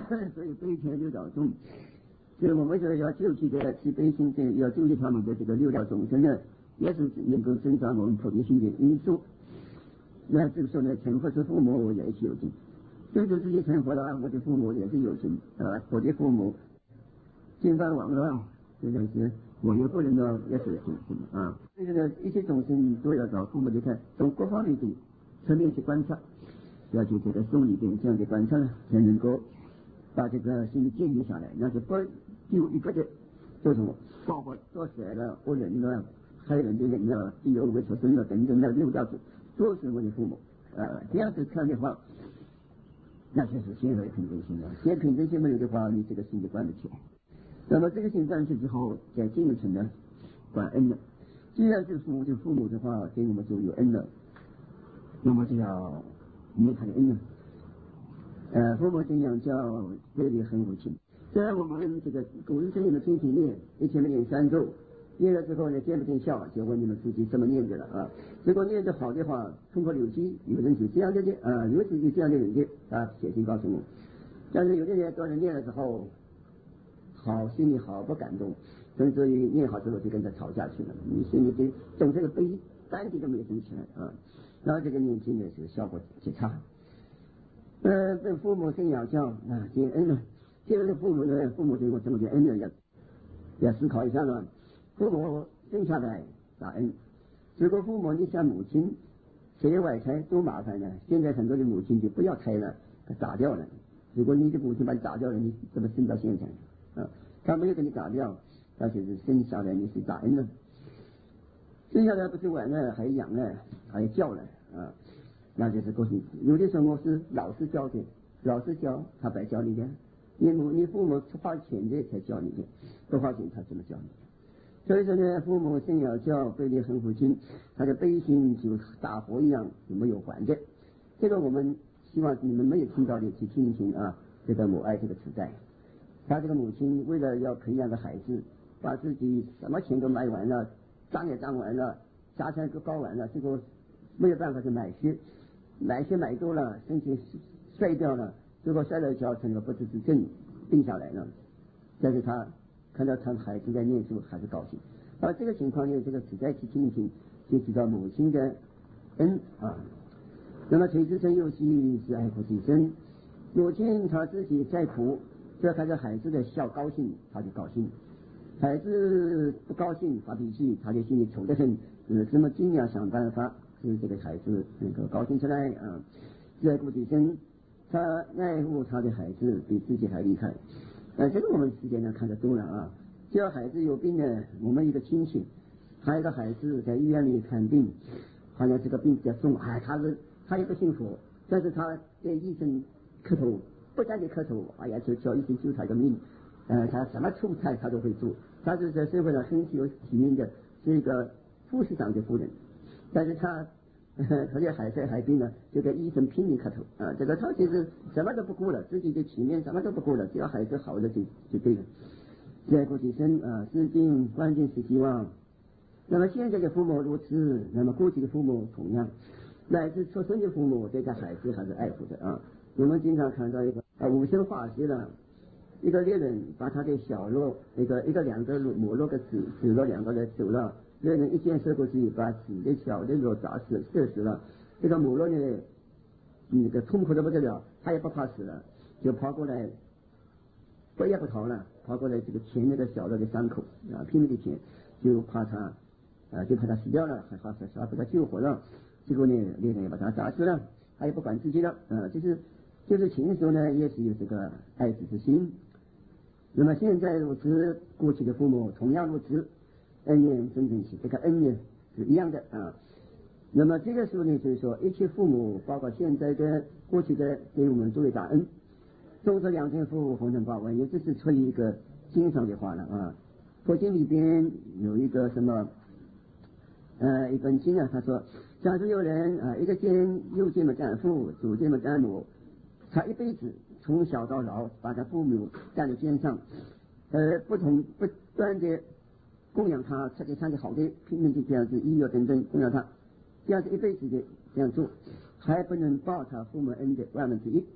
所以悲天六道众。所以我们说要救济的慈悲心，这要救济他们的这个六道众生呢，也是能够增长我们菩提心的因素。那这个时候呢，成佛是父母也是有情，就是自己成佛了，我的父母也是有情我的父母金刚王了，这就是我有个人呢也是有情所以呢，一切众生都要找父母去看，从各方面的层面去观察，要去这个送里边这样的观察呢，才能够把这个心建立下来，那就不丢一个的，就是包括做坏了、恶人了、害人的人了、第二位出生了等等的六道都是我的父母这样子看的话，那就是先有平等心了。先平等心没有的话，你这个心就关不起来。那么这个心关起之后，再进入成呢感恩了。既然是父母的话，对我们就有恩了，那么就要念他的恩了。父母敬仰教，对你很无情。虽然我们这个古人真言的天体念，一天念3周，念了之后呢，见不见效，就问你们自己怎么念的了如果念得好的话，通过柳基，有人是这样的有这样的人的写信告诉我。但是有的人多人念了之后，好心里好不感动，甚至于念好之后就跟他吵架去了。你心里对总这个悲单体都没有升起来然后这个念经呢是效果极差。对父母生养教接恩了。接恩的父母呢，父母对我这么的恩呢，要思考一下了。父母生下来打恩，如果父母你像母亲生外胎多麻烦呢？现在很多的母亲就不要胎了，打掉了。如果你的母亲把你打掉了，你怎么生到现在他没有给你打掉，而且是生下来你是打恩了。生下来不是玩了，还养了，还教了那就是过去。有的时候我是老师教的，老师教他白教你的，你父母花钱的才教你的，不花钱他怎么教你的？所以说呢，父母生养教，悲烈恒父亲，他的悲心就大火一样是没有还的。这个我们希望你们没有听到的去听一听这个母爱这个时代，他这个母亲为了要培养个孩子，把自己什么钱都买完了，账也账完了，家产都搞完了，这个没有办法去买血买多了，身体摔掉了，结果摔了一跤成了不治之症，病下来了。但是他看到他孩子在念书，还是高兴。这个情况呢，这个实在去听一听，就知道母亲的恩那么垂之生幼兮，是爱护己身。母亲她自己再苦，只要看到孩子的笑高兴，她就高兴；孩子不高兴发脾气，她就心里愁得很，这么尽量想办法使这个孩子能够高兴起来爱护己身，他爱护他的孩子比自己还厉害。这个我们时间上看得多了只要孩子有病呢，我们一个亲戚，还有一个孩子在医院里看病，好像这个病比较重他也不信佛，但是他给医生磕头，不但得磕头，就叫医生救他个命。他什么出差他都会做，他是在社会上很有体面的，是一个副市长的夫人，但是他在海边呢，就给医生拼命磕头这个他其实什么都不顾了，自己的体面什么都不顾了，只要孩子好了就对了。在过去生至今关键是希望。那么现在的父母如此，那么过去的父母同样，乃至出生的父母对待孩子还是爱护的我们经常看到一个五生化学了，一个猎人把他的小鹿一个两个母鹿的子鹿两个人走了，猎人一箭射过去，把子的小的鹿射死了。这个母鹿呢，那个痛苦的不得了，他也不怕死了，就跑过来，不也不逃了，跑过来这个牵那个小鹿的伤口拼命的牵，就怕他死掉了，还把他救活了。结果呢，猎人也把他打死了，他也不管自己了就是禽兽呢也是有这个爱子之心。那么现在如此，过去的父母同样如此，恩念真正是这个恩念是一样的那么这个时候呢，就是说一切父母，包括现在的过去的，给我们作为大恩。众生良天福，红尘报恩，也就是出于一个经上的话了佛经里边有一个什么一本经他说，假如有人一个又见了干父，左见了干母，他一辈子从小到老把他父母带在肩上不断的供养他，吃给他的好的，拼命的这样子医药等等供养他，这样子一辈子的这样做，还不能报他父母恩的1/1000。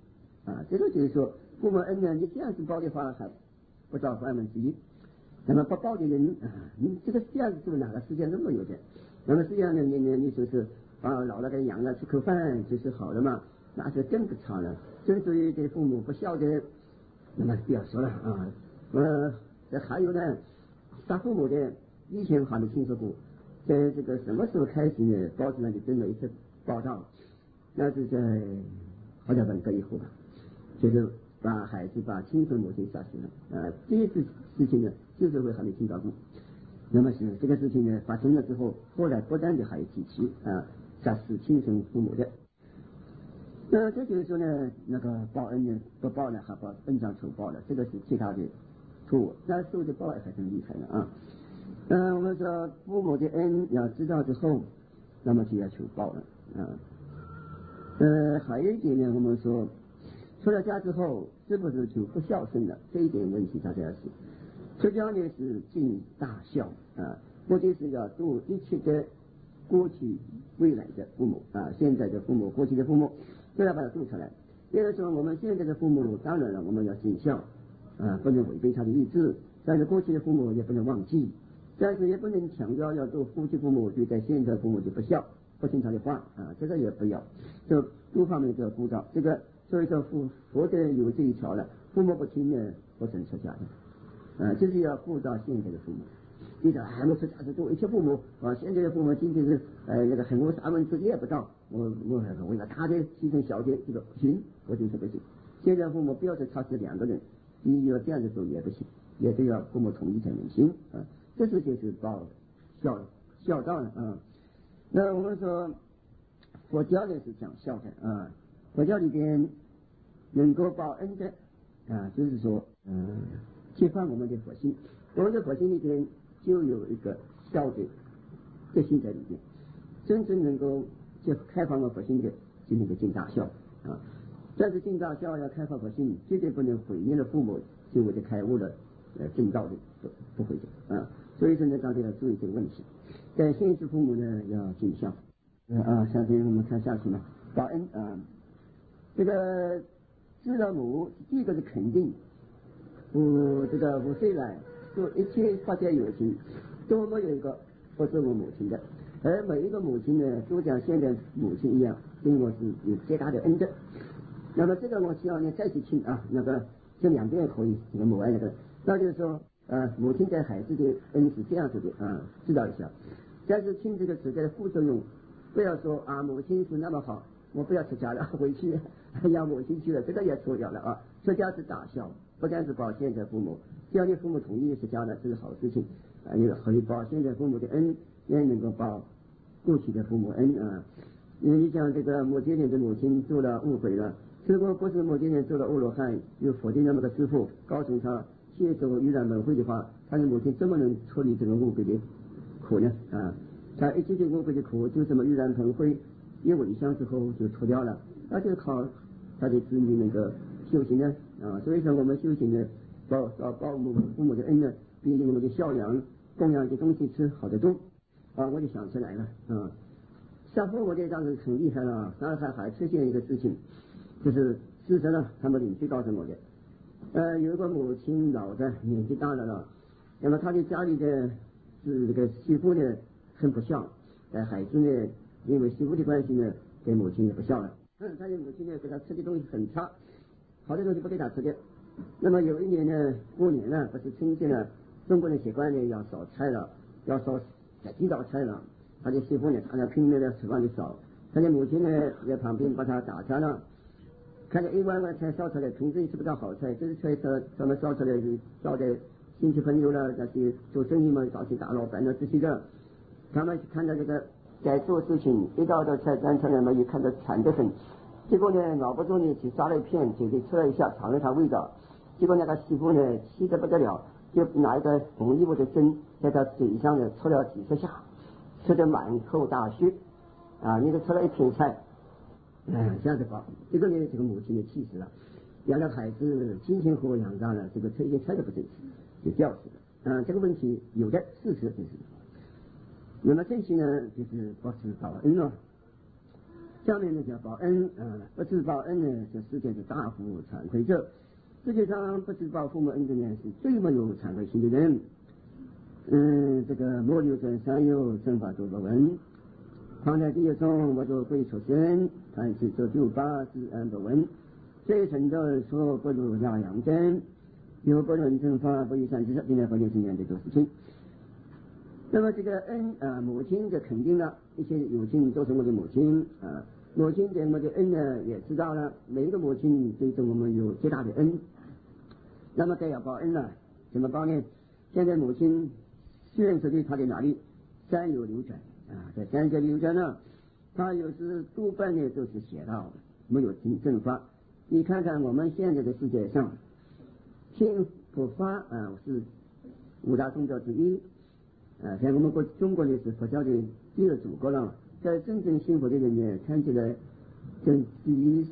这个就是说父母恩呢，你这样子报的话还不到1/3，那么不报的人你这个这样子做哪个世界都没有的。那么实际上呢，你说是老了跟养了吃口饭就是好了嘛，那是更不差了。正所以对父母不孝的，那么不要说了这还有呢，杀父母的，以前还没听说过，在这个什么时候开始呢？报纸上就登了一次报道，那是在好像文革以后吧，就是把孩子把亲生母亲杀死了这一次事情呢，旧社会还没听到过。那么是这个事情呢发生了之后，后来不断的还有几起杀死亲生父母的。这就是说呢，那个报恩呢不报呢，还把恩将仇报了，这个是其他的错误。那受的报还真厉害了我们说父母的恩要知道之后，那么就要求报了还有一点呢，我们说出了家之后是不是就不孝顺了？这一点问题大家是出家呢是尽大孝目的是要度一切的过去未来的父母现在的父母过去的父母都要把它度出来。比如说我们现在的父母，当然了我们要尽孝不能违背他的意志，但是过去的父母也不能忘记，但是也不能强调要做过去父母对待现在父母就不孝不听他的话这个也不要，就多方面都要顾到这个。所以说佛的有这一条了，父母不听呢不准出家的就是要顾到现在的父母。你说我出家是做一切父母现在的父母今天是那个很多沙文自己也不到，我为了他的牺牲小节，这个不行，我就是不行。现在父母不要是他是2个人，你要这样子做也不行，也得要父母同意才能行这是就是报孝道那我们说佛教呢是讲孝的佛教里边能够报恩的就是说揭发我们的佛性，我们的佛性里边就有一个孝的个性在里面，真正能够开放了佛性的就那个尽大孝但是尽大孝要开放佛性，绝对不能毁灭了父母就为了开悟了正道的不会的所以说呢大家要注意这个问题。在现实父母呢要尽孝下边我们看下去嘛，报恩这个知了母第一个是肯定这个5岁来做一切发展友情都没有一个不是我母亲的，而每一个母亲呢都像现在母亲一样对我是有极大的恩德。那么这个我希望呢再去听那个这2边也可以，这个母爱那个，那就是说母亲对孩子的恩是这样子的知道一下。但是听这个词的副作用，不要说母亲是那么好，我不要出家了回去让母亲去了，这个也错掉了出家是大孝，不但是报现在父母，只要你父母同意出家了，这是好事情也可以报现在父母的恩，也能够报过去的父母恩因为你像这个某些人的母亲做了误会了，如果不是某些人做了阿罗汉，有佛的那么个师父告诉他接受盂兰盆会的话，他的母亲怎么能处理这个误会的苦呢他一直的误会的苦就这么盂兰盆会一回向之后就除掉了，那就靠他的子女那个修行呢所以说我们修行呢报父母的恩呢，比我们的孝养供养的东西吃好得多我就想起来了像父母这当时很厉害了上海还出现一个事情，就是事实呢他们邻居告诉我的有一个母亲老的年纪大了那么他的家里的是这个媳妇呢很不孝孩子呢因为媳妇的关系呢给母亲也不孝了他的母亲呢给他吃的东西很差，好的东西不给他吃的。那么有一年呢过年了，不是春节了，中国人习惯呢要烧菜了，要烧几道菜了，他的媳妇呢常常拼命的厨房里烧，他的母亲呢在旁边把他打架了，看着一碗碗菜烧出来，平时也吃不到好菜，这是菜咱们烧出来是烧的亲戚朋友了，那些做生意嘛，搞些大老板了这些个，他们看到这个在做事情，一道道菜端出来嘛，也看到惨得很。结果呢，脑不住呢，去抓了一片，嘴里吃了一下，尝了尝味道。结果那个媳妇呢，气得不得了，就拿一个红衣服的针，在他嘴上呢戳了几十下，吃得满口大血你都吃了一片菜这样子吧，这个呢，这个母亲就气死了，养了孩子辛辛苦苦养大了，这个吃一点菜都不准吃，就吊死了这个问题有的事实就是。那么这些呢，就是不是报恩下面呢叫报恩不知报恩呢，这世界是大负惭愧者。世界上不知报父母恩的呢，是最没有惭愧心的人。这个末流转三有正法度不闻，况在第一种我做鬼出身，谈起这九八自然不闻，最成者说不如压阳针，有不论正法不与善知识，今天和60年的做事情。那么这个恩母亲就肯定了，一些母亲都是我的母亲母亲对我的恩呢也知道了，每一个母亲对着我们有极大的恩。那么该要报恩了，怎么报呢？现在母亲虽然说对他的哪里三有流转在三界流转呢，他有时多半呢都是写到没有正法。你看看我们现在的世界上，信佛法是五大宗教之一像我们中国呢是佛教的第二祖国了，在真正信佛的人呢，看起来跟第一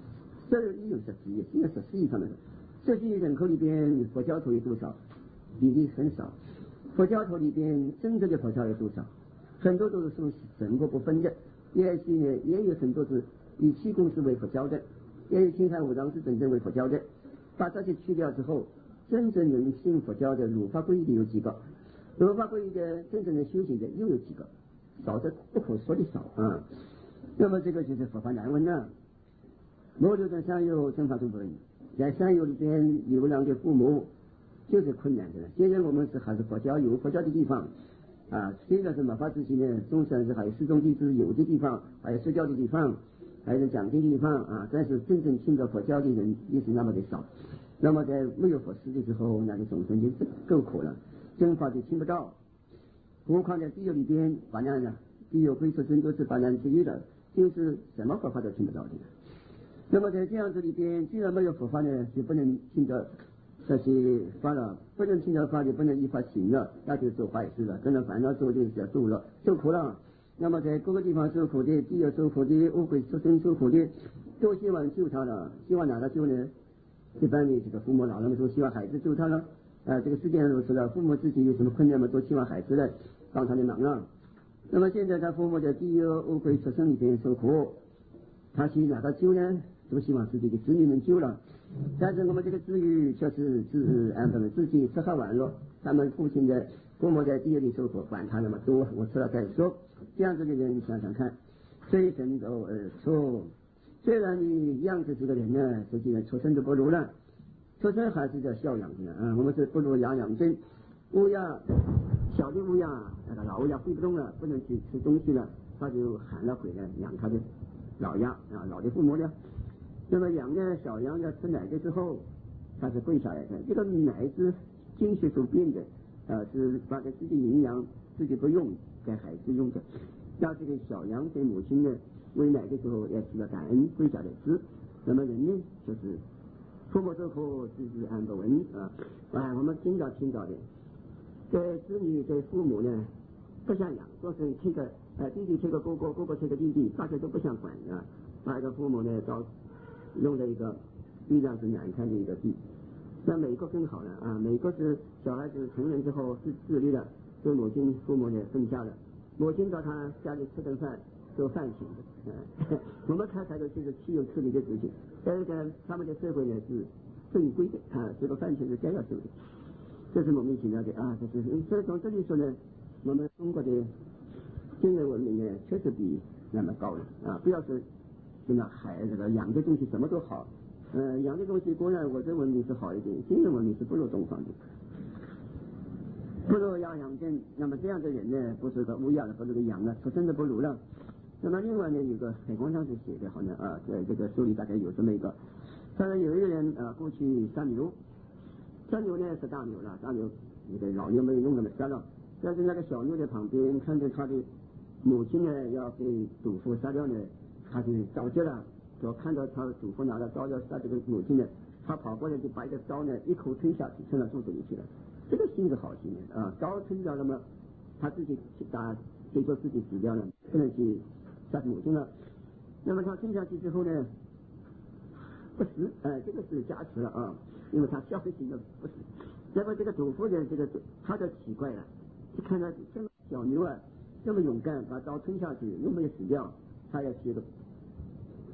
12亿有10亿，应该14亿上面，10亿人口里边佛教徒有多少？比例很少。佛教徒里边真正的佛教有多少？很多都是属神佛不分的，也有很多是以气功是为佛教的，也有青海武当是真正为佛教的。把这些去掉之后，真正能信佛教的如法皈依的有几个？如法皈依的真正的修行的又有几个？少的不可说的少那么这个就是佛法难闻了。末流转三有正法度不闻，在三有里边流浪的父母就是困难的。现在我们还是佛教有佛教的地方虽然是末法之期呢，总算是还有4种弟子有的地方，还有说教的地方，还有讲经的地方但是真正信到佛教的人也是那么的少。那么在没有佛师的时候，那个众生就够苦了，正法就听不到。何况在地狱里边，反正呢，地狱归出真都是反然之一的，就是什么佛法都听不到的。那么在这样子里边，既然没有佛法呢，就不能听到这些法了，不能听到法就不能依法行了，那就做坏事了，跟着烦恼做的叫做了，受苦了。那么在各个地方受苦的，地狱受苦的，恶鬼出生受苦的，都希望救他了，希望哪个救呢？一般的这个父母老人都希望孩子救他了这个世界上如此了，父母自己有什么困难嘛，都希望孩子来帮他的忙了。那么现在他父母在地狱恶鬼出生里边受苦，他去哪个救呢？都希望自己的子女能救了。但是我们这个子女却是自己吃喝玩乐，他们父母在地狱里受苦，管他那么多，我吃了再说。这样子的人想想看，虽神走而出，虽然你样子这个人呢，实际上出生都不如了，出生还是叫孝养的我们是不如养针。乌鸦小的乌鸦，那个老乌鸦飞不动了，不能去吃东西了，他就喊了回来养他的老鸭老的父母呢。那么养的小羊要吃奶的时候，它是跪下来的。这个奶是经血所变的是把它自己营养自己不用，给孩子用的。那这个小羊给母亲呢喂奶的时候要知道感恩，跪下来吃。那么人呢就是父母受苦，自安不闻我们经常听到的，对子女对父母呢不想养，说是这个弟弟这个哥哥，哥哥这个弟弟，大家都不想管把一个父母呢到用了一个非常是难看的一个地。那美国更好了美国是小孩子成人之后是自律的，跟父母呢分家了，母亲到他家里吃顿饭做饭请的我们看起来就是岂有此理的事情。但是他们的社会呢是正规的这个饭钱是该要收的，这是莫名其妙的所以从这里说呢，我们中国的精神文明呢确实比那么高了不要说这个养的东西什么都好养的东西果然我这文明是好一点，精神文明是不如东方的，不如养针。那么这样的人呢，不是个乌鸦了，不是个羊了，出生的不如了。那么另外呢，有个海光上是写的，好像在这个书里大概有这么一个，当然有一个人过去杀牛呢是大牛了，大牛那个老牛没有用那么杀了，但是那个小牛在旁边看着他的母亲呢要被祖父杀掉呢，他就着急了，就看到他祖父拿了刀要杀这个母亲呢，他跑过来就把一个刀呢一口吞下去，吞到肚子里去了。这个心是好心的刀吞掉了嘛，他自己结果自己死掉了，不能去杀母亲了。那么他吞下去之后呢不死这个是加持了因为他消费性的不死。那么这个祖父呢他就奇怪了，就看到这么小牛这么勇敢把刀吞下去又没有死掉，他要去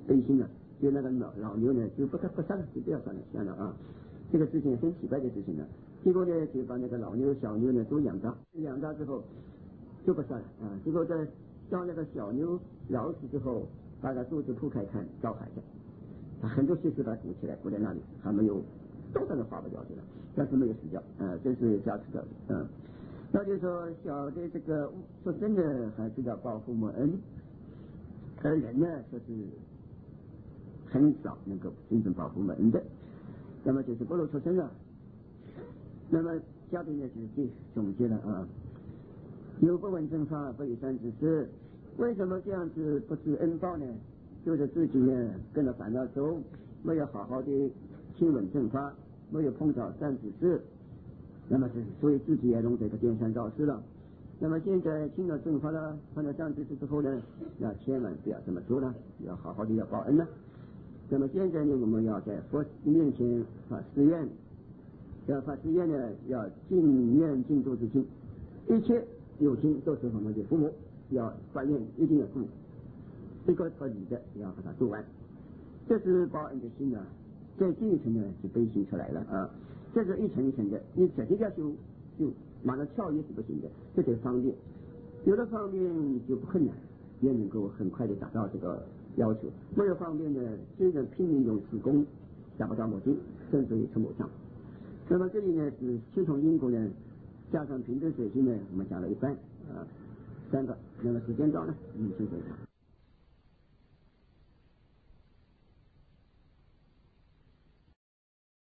悲心了，就那个老牛呢就不杀了，就不要算了啊。这个事情很奇怪的事情了。结果呢就把那个老牛小牛呢都养大之后就不杀了啊。结果在到那个小牛老死之后，把它肚子铺开看，照海的。他很多血丝把它鼓起来，鼓在那里，还没有多少人划不掉去了，但是没有死掉这是加持的那就是说小的这个出生的还知道报父母恩，而人呢说是很少能够真正报父母恩的，那么就是不如出生了。那么下边呢就是总结了有不闻正法，不以善知识。为什么这样子不知恩报呢？就是自己呢跟着烦恼中，没有好好的亲闻正法，没有碰到善知识，那么是所以自己也弄这个颠三倒四了。那么现在听了正法了，碰到善知识之后呢，要千万不要这么做了，要好好的要报恩了。那么现在呢，我们要在佛面前发誓愿，要发誓愿呢，要尽愿尽度之心，一切有情都是我们的父母，要发愿一定要度，这个可以的要把它做完，这是报恩的心在这一层呢是悲心出来了这是一层一层的，你直接要修就马上跳也是不行的，这得方便，有的方便就不困难，也能够很快的达到这个要求，没有方便呢，虽然拼命用自功，达不到目的，甚至于成不上。那么这里呢是七重因果呢，加上平等水性呢，我们讲了一半3个，那么时间到了，先讲。